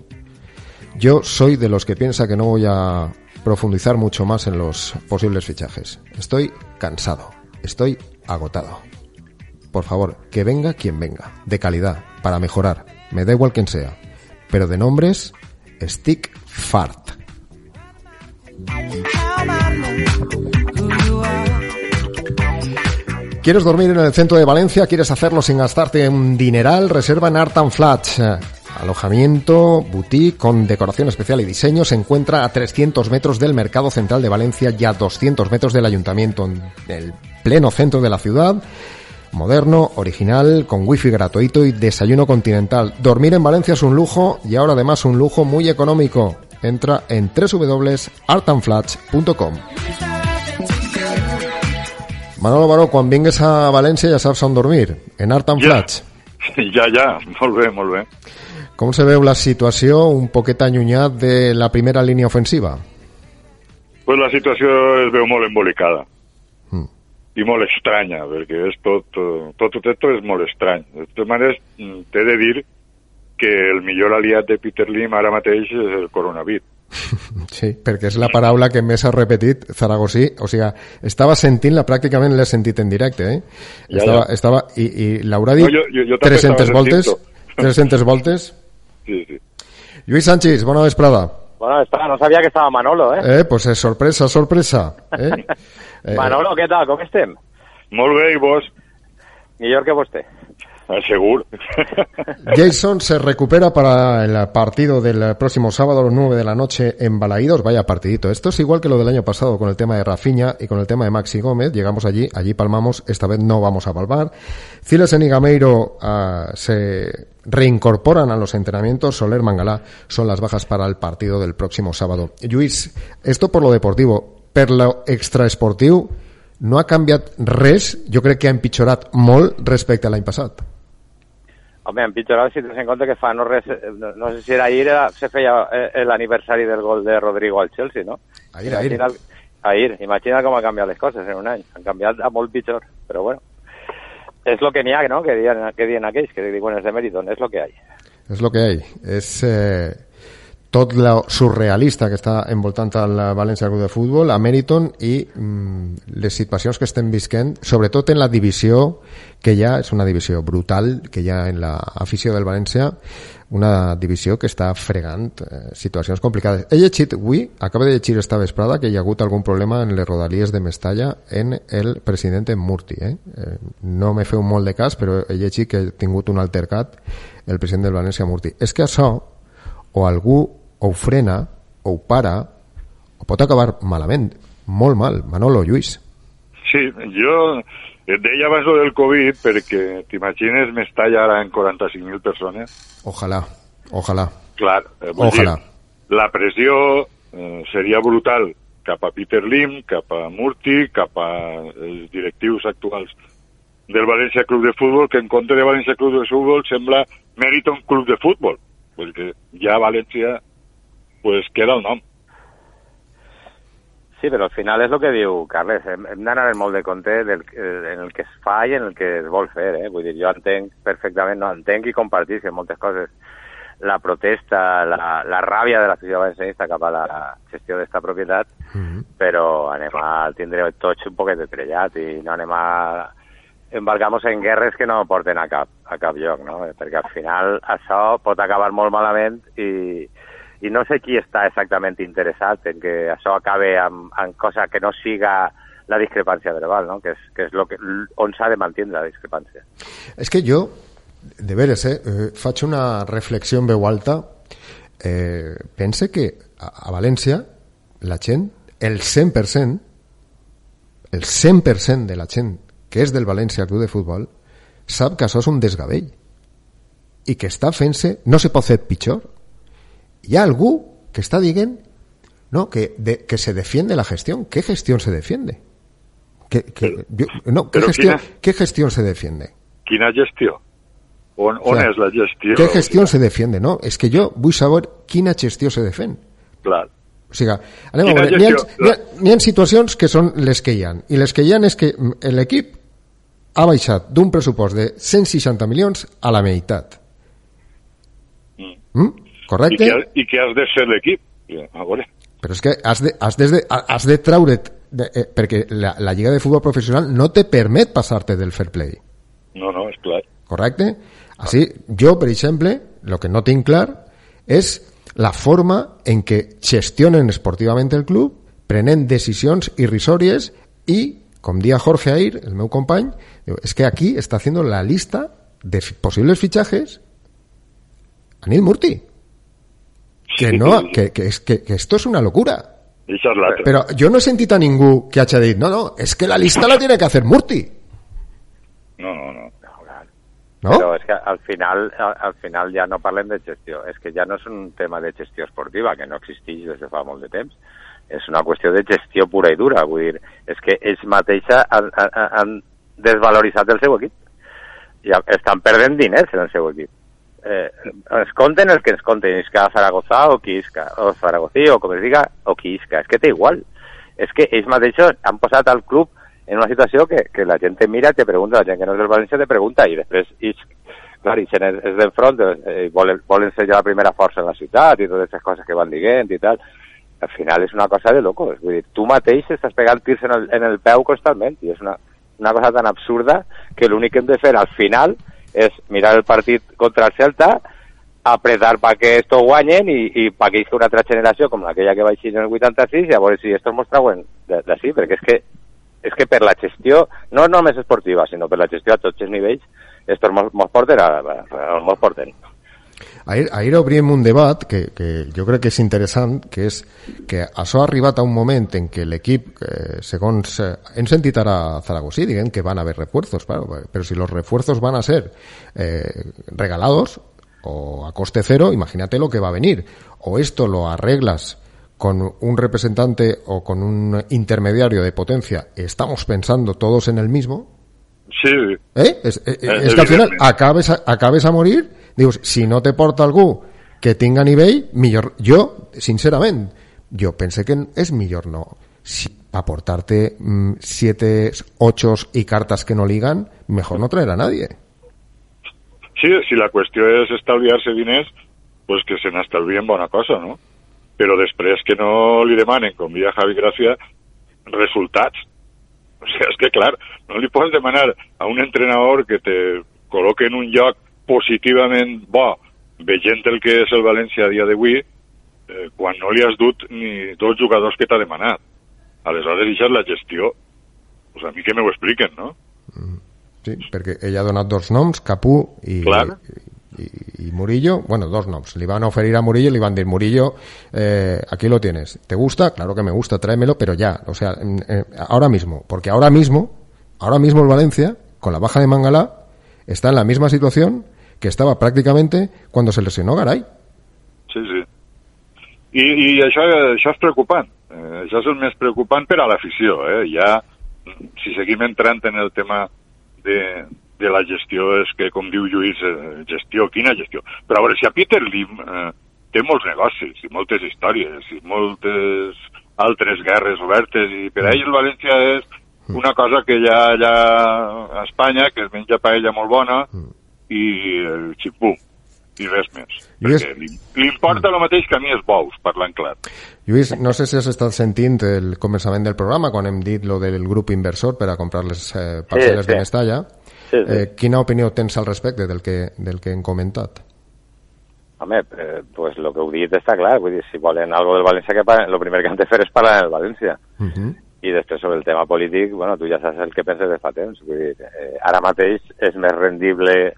Yo soy de los que piensa que no voy a profundizar mucho más en los posibles fichajes. Estoy cansado, estoy agotado. Por favor, que venga quien venga, de calidad, para mejorar, me da igual quien sea, pero de nombres, stick fart. ¿Quieres dormir en el centro de Valencia? ¿Quieres hacerlo sin gastarte un dineral? Reserva en Art and Flats. Alojamiento, boutique con decoración especial y diseño. Se encuentra a trescientos metros del Mercado Central de Valencia y a doscientos metros del Ayuntamiento, en el pleno centro de la ciudad. Moderno, original, con wifi gratuito y desayuno continental. Dormir en Valencia es un lujo y ahora además un lujo muy económico. Entra en doble u doble u doble u punto art and flats punto com. Manolo Baró, quan vingues a València ja saps on dormir, en Art and Flats. Ja, ja, molt bé, molt bé. Com se veu la situació un poquet allunyat de la primera línia ofensiva? Pues la situació es veu molt embolicada. Mm. I molt estranya, perquè és tot, tot, tot esto és molt estrany. De totes maneres, t'he de dir que el millor aliat de Peter Lim ara mateix és el coronavirus. Sí, perquè és la paraula que més ha repetit Zaragosí, o sigui, estava sentint-la, pràcticament l'he sentit en directe, eh? Ja, estava, ja. estava, i, i l'haurà dit no, jo, jo, jo tres-centes voltes, tres-centes voltes. Sí, sí. Lluís Sánchez, bona vesprada. Bona vesprada, no sabia que estava Manolo, eh? Eh, pues és sorpresa, sorpresa. Eh? eh... Manolo, què tal, com estem? Molt bé, i vos? Millor que vostè. Seguro. Jason se recupera para el partido del próximo sábado a las nueve de la noche en Balaídos. Vaya partidito. Esto es igual que lo del año pasado con el tema de Rafinha y con el tema de Maxi Gómez. Llegamos allí, allí palmamos. Esta vez no vamos a palmar. Cilesen y Gameiro uh, se reincorporan a los entrenamientos. Soler, Mangalá son las bajas para el partido del próximo sábado. Lluís, esto por lo deportivo. Per lo extraesportiu, no ha canviat res. Jo crec que ha empitjorat molt respecte a l'any passat. Home, empitjorat si tens en compte que fa no res, no, no sé si era ahir, era, se feia l'aniversari del gol de Rodrigo al Chelsea, no? Ahir, ahir. Ahir, imagina com han canviat les coses en un any. Han canviat a molt pitjor, però bueno. És lo que n'hi ha, no? Que diuen, que diuen aquells, que diuen els de Meriton, és lo que hay. És lo que hay. És... Eh... tot lo surrealista que està envoltant el València Club de Futbol, a Meriton i mm, les situacions que estem visquent, sobretot en la divisió que hi ha, és una divisió brutal que hi ha en l'afició del València, una divisió que està fregant eh, situacions complicades. He llegit avui, acaba de llegir esta vesprada, que hi ha hagut algun problema en les rodalies de Mestalla en el president Murti. Eh? Eh, no me feu molt de cas, però he llegit que ha tingut un altercat el president del València Murti. És que això, o algú o ho frena, o ho para, o pot acabar malament, molt mal. Manolo, Lluís. Sí, jo deia abans lo del Covid perquè t'imagines Mestalla ara en quaranta-cinc mil persones. Ojalà, ojalà. Clar, eh, vull ojalà. Dir, la pressió eh, seria brutal cap a Peter Lim, cap a Murti, cap a els directius actuals del València Club de Futbol, que en compte de València Club de Futbol sembla Meriton Club de Futbol, perquè ja València pues queda el nom. Sí, però al final és el que diu Carles, hem, hem d'anar molt de compte del, en el que es fa i en el que es vol fer, eh? Vull dir, jo entenc perfectament, no entenc i compartisc en moltes coses la protesta, la, la ràbia de la societat valencianista cap a la gestió d'esta propietat, mm-hmm. però anem a tindre tots un poquet de trellat i no anem a embarcar-nos en guerres que no porten a cap, a cap lloc, no? Perquè al final això pot acabar molt malament i i no sé qui està exactament interessat en que això acabe amb, amb cosa que no siga la discrepància verbal, no? Que és, que és lo que, on s'ha de mantenir la discrepància. És que jo, de veres, eh, eh, faig una reflexió en veu alta. Eh, pense que a, a València la gent, el cent per cent, el cent per cent de la gent que és del València Club de Futbol sap que això és un desgavell i que està fent-se, no se pot fer pitjor. Hi ha algú que està dient no, que, de, que se defiende la gestión. ¿Qué gestión se defiende? ¿Qué, qué, yo, no, ¿qué, gestión, quina, ¿Qué gestión se defiende? Quina gestió? On, on o sea, és la gestió? ¿Qué gestión o sea, se defiende? No, és que jo vull saber quina gestió se defèn. Clar. O sigui, anem a veure, n'hi ha, n'hi, ha, n'hi ha situacions que són les que hi ha. I les que hi ha és que l'equip ha baixat d'un pressupost de cent seixanta milions a la meitat. Mm. Mm? Correcte? I que, i que has de ser l'equip. A veure. Però és que has de, has de, has de traure't, de, eh, perquè la, la Lliga de Futbol Professional no te permet passar-te del fair play. No, no, és clar. Correcte? Així, jo, per exemple, el que no tinc clar és la forma en què gestionen esportivament el club, prenent decisions irrisòries i, com dia Jorge Air, el meu company, diu, és que aquí està haciendo la lista de possibles fitxajes a Neil Murti. Que no, que, que, que, que esto es una locura. Pero yo no he sentido a ningú que haya dit, no, no, es que la lista la tiene que hacer Murti. No, no, no. ¿No? Però és que al final, al final ja no parlem de gestió, és que ja no és un tema de gestió esportiva, que no existeix des de fa molt de temps, és una qüestió de gestió pura i dura, vull dir, és que ells mateixos han, han, han desvaloritzat el seu equip, i estan perdent diners en el seu equip. Eh, es compten el que es compten, Isca Zaragoza o Quisca, o Zaragozí, o com es diga, o Quisca, és que té igual. És que ells mateixos han posat al club en una situació que, que la gent te mira, te pregunta, la gent que no és del València te pregunta, i després ells, clar, ells és, és d'enfront, eh, volen, volen ser ja la primera força en la ciutat, i totes aquestes coses que van dient i tal. Al final és una cosa de locos, vull dir, tu mateix estàs pegant tirs en el, en el peu constantment, i és una, una cosa tan absurda que l'únic que hem de fer al final és mirar el partit contra el Celta, apretar perquè esto guanyen i, i perquè hi hagi una altra generació com aquella que va així en el vuitanta-sis i a veure si estos mos trauen d'ací, perquè és que, és que per la gestió, no només esportiva, sinó per la gestió a tots els nivells, estos mos, mos porten a, a, mos porten. Ahir, ahir obrim un debat que, que jo crec que és interessant, que és que això ha arribat a un moment en què l'equip, eh, segons eh, hem sentit ara a Zaragoza, diguem que van a haver refuerzos, claro, pero si los refuerzos van a ser eh, regalados o a coste cero, imagínate lo que va a venir. O esto lo arreglas con un representante o con un intermediario de potencia, estamos pensando todos en el mismo. Sí. ¿Eh? Es, es, es que al final acabes a, acabes a morir. Digo, si no te porta algú que tinga nivell, millor. Jo, sincerament, jo pense que és millor no. Si aportarte mmm, siete, ochos y cartas que no ligan, mejor no traer a nadie. Sí, si la qüestió és estalviar-se diners, pues que se n'estalvien bona cosa, no? Però després que no li demanen, com deia Javi Gràcia, resultats. O sigui, és que, clar, no li pots demanar a un entrenador que te col·loque en un lloc positivament bo, veient el que és el València a dia d'avui, eh, quan no li has dut ni dos jugadors que t'ha demanat. Aleshores, això és la gestió. Pues a mi que me ho expliquen, no? Sí, perquè ell ha donat dos noms, Capú i, i, i Murillo. Bueno, dos noms. Li van oferir a Murillo y le van a decir, Murillo, eh, aquí lo tienes. ¿Te gusta? Claro que me gusta, tráemelo, pero ya. O sea, eh, ahora mismo. Porque ahora mismo, ahora mismo el Valencia, con la baja de Mangalá, está en la misma situación que estaba prácticamente cuando se lesionó Garay. Sí, sí. I, i això, això és preocupant. Eh, això és el més preocupant per a l'afició. Eh? Ja, si seguim entrant en el tema de, de la gestió, és que, com diu Lluís, eh, gestió, quina gestió? Però a veure, si a Peter Lim eh, té molts negocis i moltes històries i moltes altres guerres obertes, i per a ell el València és una cosa que hi ha allà a Espanya, que es menja paella molt bona, i el xipú, i res més. Lluís... Perquè li, li importa el mateix que a mi els bous, parlant clar. Lluís, no sé si has estat sentint el començament del programa quan hem dit lo del grup inversor per a comprar les eh, parcel·les sí, sí. de Mestalla. Sí, sí. Eh, quina opinió tens al respecte del que, del que hem comentat? Home, eh, pues lo que heu dit està clar. Vull dir, si volen algo del València, que el primer que han de fer és parlar del València. Uh -huh. I després sobre el tema polític, bueno, tu ja saps el que penses de fa temps. Vull dir, eh, ara mateix és més rendible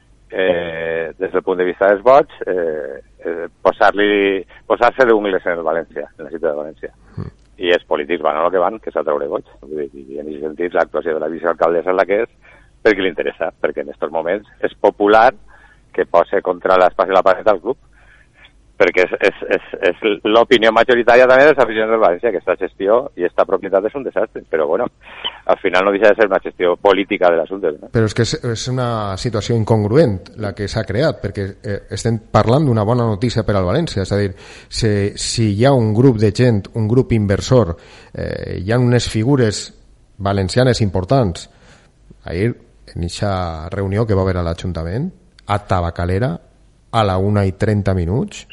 eh, des del punt de vista dels vots eh, eh, posar-li posar-se d'ungles en el València, en la ciutat de València. Mm. I els polítics van a lo que van, que és a treure vots. Vull dir, i en aquest sentit l'actuació de la vicealcaldessa és la que és perquè li interessa, perquè en aquests moments és popular que posi contra l'espai de la paret al club, perquè és, és, és, és l'opinió majoritària també dels aficionats del València, que aquesta gestió i aquesta propietat és un desastre, però bueno, al final no deixa de ser una gestió política de l'assumpte. No? Però és que és, és una situació incongruent la que s'ha creat, perquè eh, estem parlant d'una bona notícia per al València, és a dir, si, si hi ha un grup de gent, un grup inversor, eh, hi ha unes figures valencianes importants, ahir en aquesta reunió que va haver a l'Ajuntament, a Tabacalera, a la una i trenta minuts,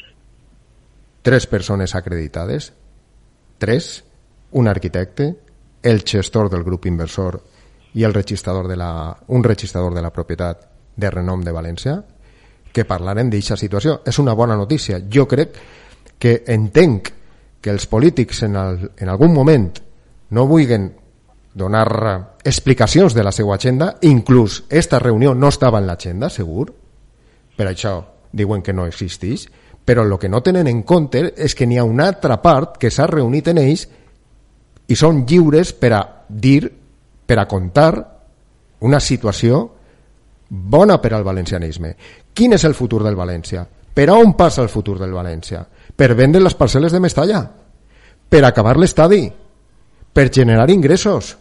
tres persones acreditades, tres, un arquitecte, el gestor del grup inversor i el registrador de la, un registrador de la propietat de renom de València, que parlarem d'aquesta situació. És una bona notícia. Jo crec que entenc que els polítics en, el, en algun moment no vulguin donar explicacions de la seva agenda, inclús esta reunió no estava en l'agenda, segur, per això diuen que no existeix, però el que no tenen en compte és que n'hi ha una altra part que s'ha reunit en ells i són lliures per a dir, per a contar una situació bona per al valencianisme. Quin és el futur del València? Per a on passa el futur del València? Per vendre les parcel·les de Mestalla? Per acabar l'estadi? Per generar ingressos?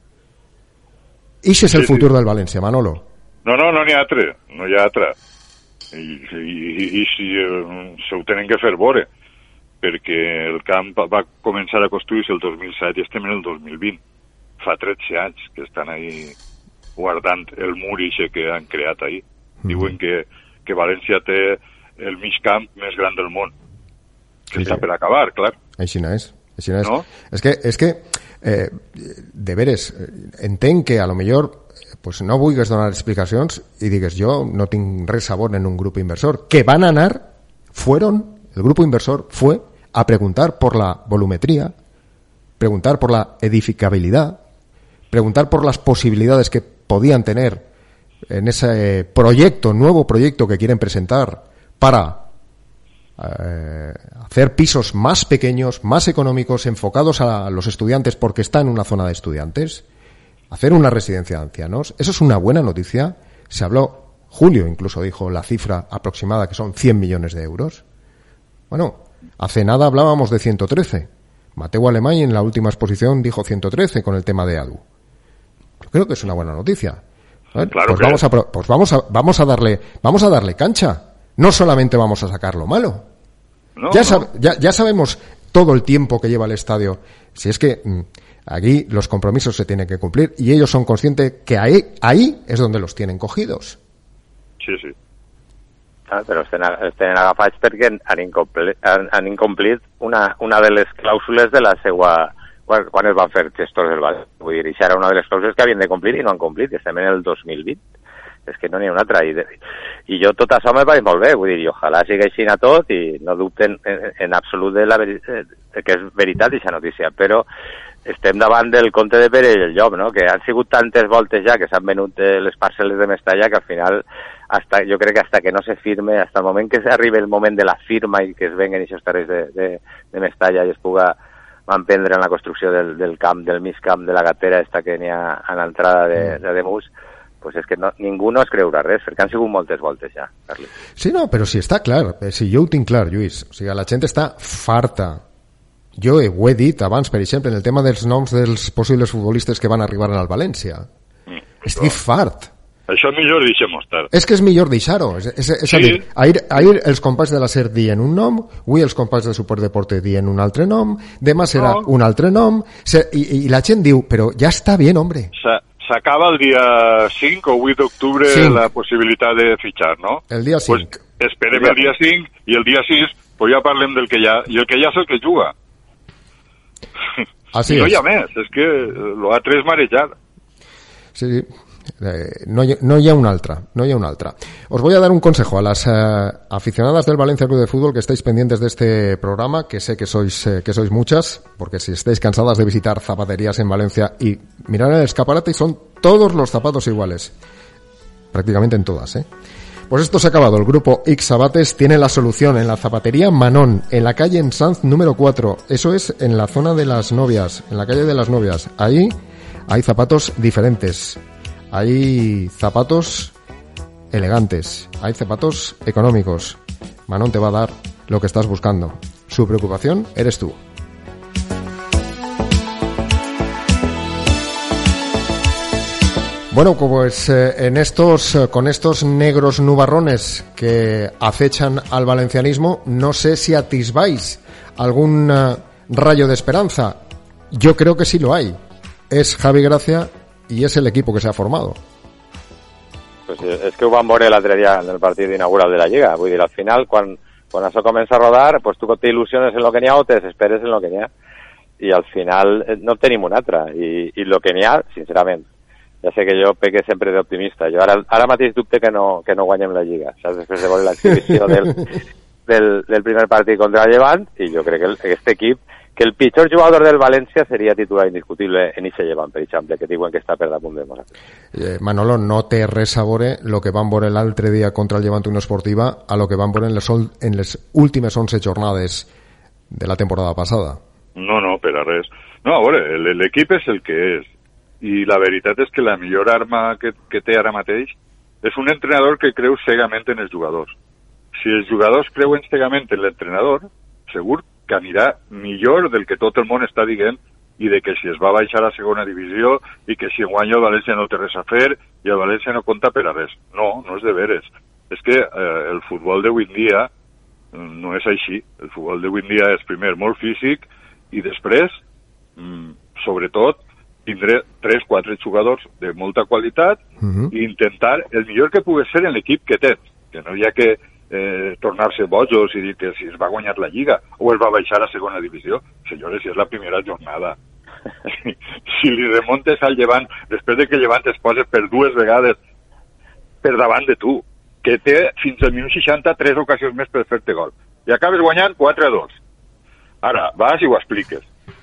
Ixe és el sí, futur sí. del València, Manolo. No, no, no n'hi ha altre, no hi ha altre. I, i, i si eh, se ho tenen que fer veure, perquè el camp va començar a construir-se el dos mil set i estem en el dos mil vint. Fa tretze anys que estan ahí guardant el mur ixe que han creat ahí. Mm. Diuen que, que València té el mig camp més gran del món, que sí, està per acabar, clar. Així no és. Així no és. No? És que, és que eh, de veres, entenc que a lo millor pues no vulguis donar explicacions i digues jo no tinc res sabor en un grup inversor, que van a anar, fueron, el grupo inversor fue a preguntar por la volumetría, preguntar por la edificabilidad, preguntar por las posibilidades que podían tener en ese proyecto, nuevo proyecto que quieren presentar para eh, hacer pisos más pequeños, más económicos, enfocados a los estudiantes porque está en una zona de estudiantes, hacer una residencia de ancianos. Eso es una buena noticia. Se habló, Julio incluso dijo la cifra aproximada que son cien millones de euros. Bueno, hace nada hablábamos de ciento trece. Mateo Alemany en la última exposición dijo ciento trece con el tema de A D U. Yo creo que es una buena noticia. ¿Eh? Claro pues que vamos a pues vamos a vamos a darle vamos a darle cancha. No solamente vamos a sacar lo malo. No, ya, no. sab, ya ya sabemos todo el tiempo que lleva el estadio. Si es que mmm, aquí los compromisos se tienen que cumplir y ellos son conscientes que ahí ahí es donde los tienen cogidos. Sí, sí. Ah, però els tenen, els tenen agafats perquè han incomplit, han, han incomplit una, una de les clàusules de la seva... Quan, quan es van fer gestors del València. Vull dir, això era una de les clàusules que havien de complir i no han complit, i estem en el dos mil vint. És que no n'hi ha una altra. I, de, I jo tot això me pareix molt bé, vull dir, i ojalà segueixin a tot i no dubten en, en absolut de, la veri, de que és veritat aquesta notícia, però estem davant del conte de Pere i el Llop, no? Que han sigut tantes voltes ja que s'han venut les parcel·les de Mestalla que al final, hasta, jo crec que hasta que no se firme, hasta el moment que arribi el moment de la firma i que es venguen aquests terrenys de, de, de Mestalla i es puga emprendre en la construcció del, del camp, del mig camp de la gatera esta que n'hi ha a l'entrada de, de Ademús, pues és que no, ningú no es creurà res, perquè han sigut moltes voltes ja, Carles. Sí, no, però si està clar, si jo ho tinc clar, Lluís, o sigui, la gent està farta. Jo ho he dit abans, per exemple, en el tema dels noms dels possibles futbolistes que van arribar al València. Mm, Estic no. fart. Això millor deixem-ho estar. És que és millor deixar-ho. És, és, és sí. a dir, ahir, ahir els companys de la SER dient un nom, avui els companys del Suport Deporte dient un altre nom, demà serà no. un altre nom, se, i, i la gent diu, però ja està bien, hombre. S'acaba el dia cinc o vuit d'octubre la possibilitat de fitxar, no? El dia cinc. Pues esperem el dia cinc i el dia sis pues ja parlem del que hi ha, i el que hi ha és el que juga. Así no es. hi ha més, és que lo altre és marejar. Sí, sí. Eh, no, hi, no hi ha una altra, no hi ha una altra. Os voy a dar un consejo a las eh, aficionadas del Valencia Club de Fútbol que estáis pendientes de este programa, que sé que sois eh, que sois muchas, porque si estáis cansadas de visitar zapaterías en Valencia y mirar el escaparate y son todos los zapatos iguales, prácticamente en todas, ¿eh? Pues esto se ha acabado. El grupo X Zapates tiene la solución en la zapatería Manón, en la calle Ensanz número cuatro. Eso es en la zona de las novias, en la calle de las novias. Ahí hay zapatos diferentes. Hay zapatos elegantes, hay zapatos económicos. Manón te va a dar lo que estás buscando. Su preocupación eres tú. Bueno, pues eh, en estos, eh, con estos negros nubarrones que acechan al valencianismo, no sé si atisbáis algún eh, rayo de esperanza. Yo creo que sí lo hay. Es Javi Gracia i és l'equip que s'ha format. Pues és que ho vam veure l'altre dia en el partit inaugural de la Lliga. Vull dir, al final, quan, quan això comença a rodar, pues tu t'il·lusiones en lo que n'hi ha o te desesperes en lo que n'hi ha. I al final no tenim un altre. I, i lo que n'hi ha, sincerament, ja sé que jo peque sempre d'optimista. Jo ara, ara mateix dubte que no, que no guanyem la Lliga. Saps? Després de veure l'exhibició del, del, del primer partit contra el Llevant, i jo crec que el, aquest equip que el pitjor jugador del València seria titular indiscutible en Ixe Llevant, per exemple, que diuen que està per damunt de Mozart. Eh, Manolo, no té res a veure lo que van veure l'altre dia contra el Llevant Unió Esportiva a lo que van veure en les, en les últimes onze jornades de la temporada passada. No, no, per a res. No, a veure, l'equip és el que és, i la veritat és que la millor arma que, que té ara mateix és un entrenador que creu cegament en els jugadors. Si els jugadors creuen cegament en l'entrenador, segur que anirà millor del que tot el món està dient i de que si es va baixar a segona divisió i que si enguany el València no té res a fer i el València no compta per a res. No, no és de veres. És que eh, el futbol d'avui en dia no és així. El futbol d'avui en dia és primer molt físic i després, mm, sobretot, tindré tres o quatre jugadors de molta qualitat uh-huh. i intentar el millor que pugui ser en l'equip que tens. Que no hi ha que Eh, tornar-se bojos i dir que si es va guanyar la Lliga o es va baixar a segona divisió. Senyores, si és la primera jornada. Si, si li remontes al Llevant, després de que Llevant es posa per dues vegades per davant de tu, que té fins al minut seixanta tres ocasions més per fer-te gol, i acabes guanyant quatre a dos. Ara, vas i ho expliques.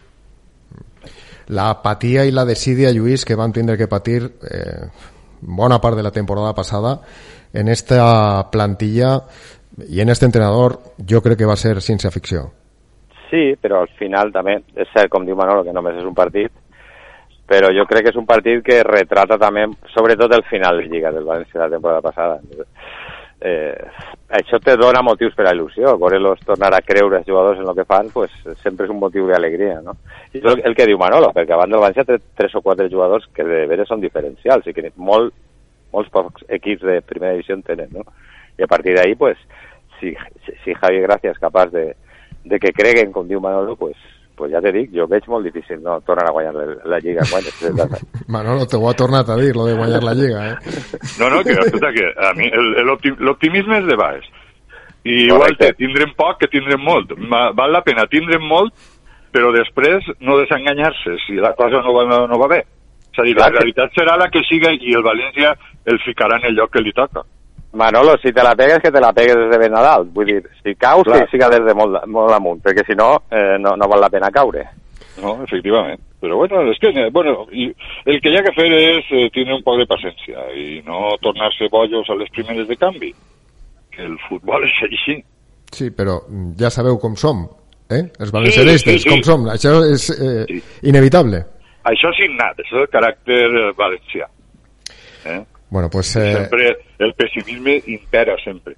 La apatia i la desídia, Lluís, que van tindre que patir eh, bona part de la temporada passada en esta plantilla y en este entrenador, yo creo que va a ser ciencia ficció. Sí, però al final també és cert, com diu Manolo, que només és un partit, però jo crec que és un partit que retrata també, sobretot el final de Lliga del València la temporada passada. Eh, això te dona motius per a il·lusió, veure-los tornar a creure els jugadors en el que fan, pues sempre és un motiu d'alegria, no? I el, el que diu Manolo, perquè abans del València té tres o quatre jugadors que de veres són diferencials i que molt molts pocs equips de primera divisió tenen, no? I a partir d'ahí, pues, si, si Javi Gracia és capaç de, de que creguen, com diu Manolo, pues, pues ja t'he dit, jo veig molt difícil no tornar a guanyar la, la Lliga. Manolo, te ho ha tornat a dir, lo de guanyar la Lliga, eh? No, no, que, escolta, que a mi l'optimisme és de baix. I igual que tindrem poc que tindrem molt. Val la pena tindrem molt, però després no desenganyar-se si la cosa no va, no va bé. És a dir, la realitat serà la que siga i el València el ficarà en el lloc que li toca. Manolo, si te la pegues, que te la pegues des de ben Nadal. Vull dir, si caus, clar, que siga des de molt, molt amunt, perquè si no, eh, no, no val la pena caure. No, efectivament. Però bueno, és que, bueno, el que hi ha que fer és eh, tenir un poc de paciència i no tornar-se bojos a les primeres de canvi. Que el futbol és així. Sí, però ja sabeu com som, eh? Els valencianistes, sí, sí, sí. Com som. Això és eh, sí. Inevitable. Això és innat, això és el caràcter valencià. Eh? Bueno, pues... Eh... Sempre el pessimisme impera, sempre.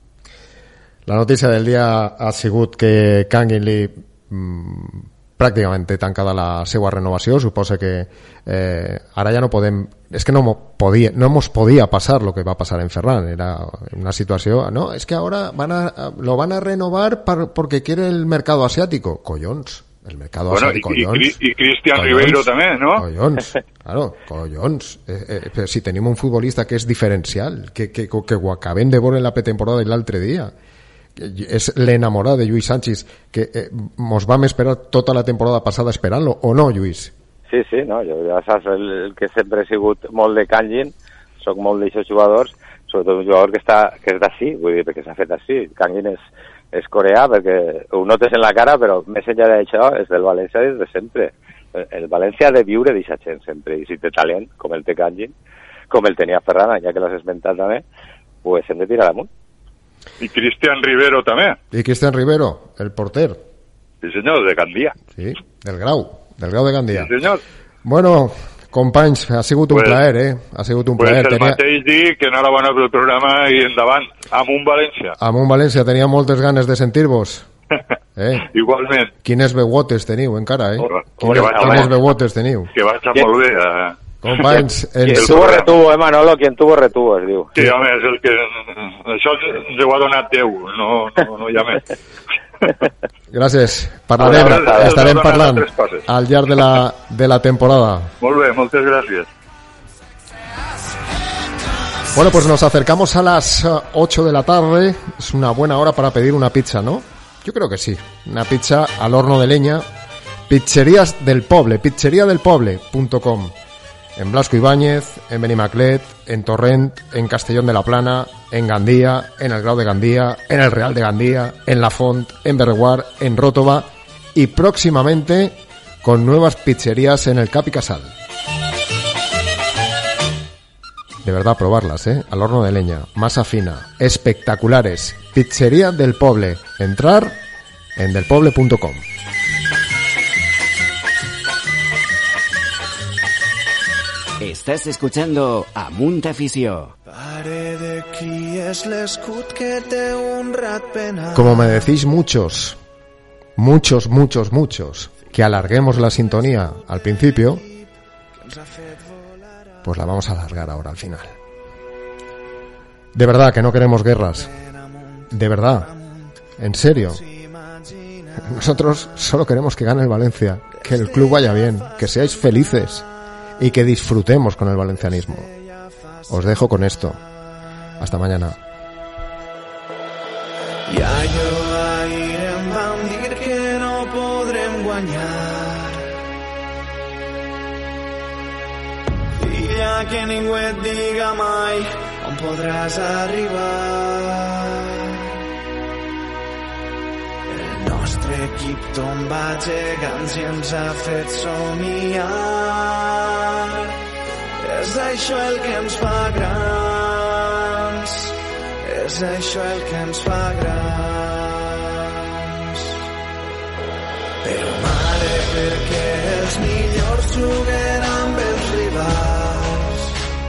La notícia del dia ha sigut que Kangin Lee mmm, pràcticament té tancada la seva renovació. Suposa que eh, ara ja no podem... És que no podia, no mos podia passar lo que va passar en Ferran. Era una situació... No, es que ahora van a, lo van a renovar par, porque quiere el mercado asiático. Collons. El mercado bueno, asiático, y, collons. Y, y Cristian collons, Ribeiro també, no? Collons, claro, collons. Eh, eh, però si tenim un futbolista que és diferencial, que, que, que ho acabem de veure en la pretemporada i l'altre dia, és l'enamorat de Lluís Sánchez, que eh, mos vam esperar tota la temporada passada esperant-lo, o no, Lluís? Sí, sí, no, jo ja saps el, el que sempre he sigut molt de Kangin, soc molt d'aixòs jugadors, sobretot un jugador que, està, que és d'ací, vull dir, perquè s'ha fet d'ací. Kangin és, és coreà, perquè ho notes en la cara, però més enllà d'això és del València des de sempre. El València ha de viure d'aquesta gent sempre, i si té talent, com el té Kangin, com el tenia Ferran, ja que l'has esmentat també, pues hem de tirar amunt. I Cristian Rivero també. I Cristian Rivero, el porter. Sí senyor, de Gandia. Sí, del Grau, del Grau de Gandia. Sí senyor. Bueno, companys, ha sigut un pues, plaer, eh? Ha sigut un pues plaer. El tenia... mateix dir que enhorabona pel programa i endavant. Amunt València. Amunt València, tenia moltes ganes de sentir-vos. Eh? Igualment. Quines veuotes teniu encara, eh? Oh, quines quines veuotes teniu. Que vaig a molt bé, eh? Companys, el... Quien tuvo retuvo, eh, Manolo? Quien tuvo retuvo, es diu. Sí, home, és el que... Això ens ho ha donat Déu, no, no, no hi ha més. Gràcies. Parlarem, veure, estarem parlant al llarg de la, de la temporada. Molt bé, moltes gràcies. Bueno, pues nos acercamos a las ocho de la tarde. Es una buena hora para pedir una pizza, ¿no? Yo creo que sí. Una pizza al horno de leña. Pizzerías del Poble, pizzería del poble punto com. En Blasco Ibáñez, en Benimaclet, en Torrent, en Castellón de la Plana, en Gandía, en el Grau de Gandía, en el Real de Gandía, en La Font, en Berreguar, en Ròtova y próximamente con nuevas pizzerías en el Cap y Casal. De verdad, probarlas, ¿eh? Al horno de leña, masa fina, espectaculares. Pizzería del Poble. Entrar en del poble punto com. Estás escuchando Amunt Afició. Como me decís muchos, muchos, muchos, muchos, que alarguemos la sintonía al principio, pues la vamos a alargar ahora al final. De verdad que no queremos guerras. De verdad. En serio. Nosotros solo queremos que gane el Valencia, que el club vaya bien, que seáis felices y que disfrutemos con el valencianismo. Os dejo con esto. Hasta mañana. Ja jo ahir em vam dir que no podrem guanyar. I ja que ningú et diga mai on podràs arribar. El nostre equip tomba gegants i ens ha fet somiar. És això el que ens fa grans, és això el que ens fa grans. Però mare, perquè els millors juguen amb els rivals.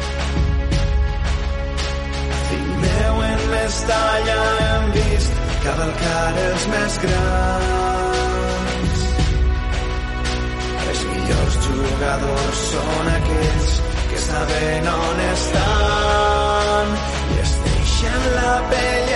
Fill meu, en Mestalla hem vist cavalcar els més grans. Els millors jugadors són aquells que saben on estan i es deixen la pell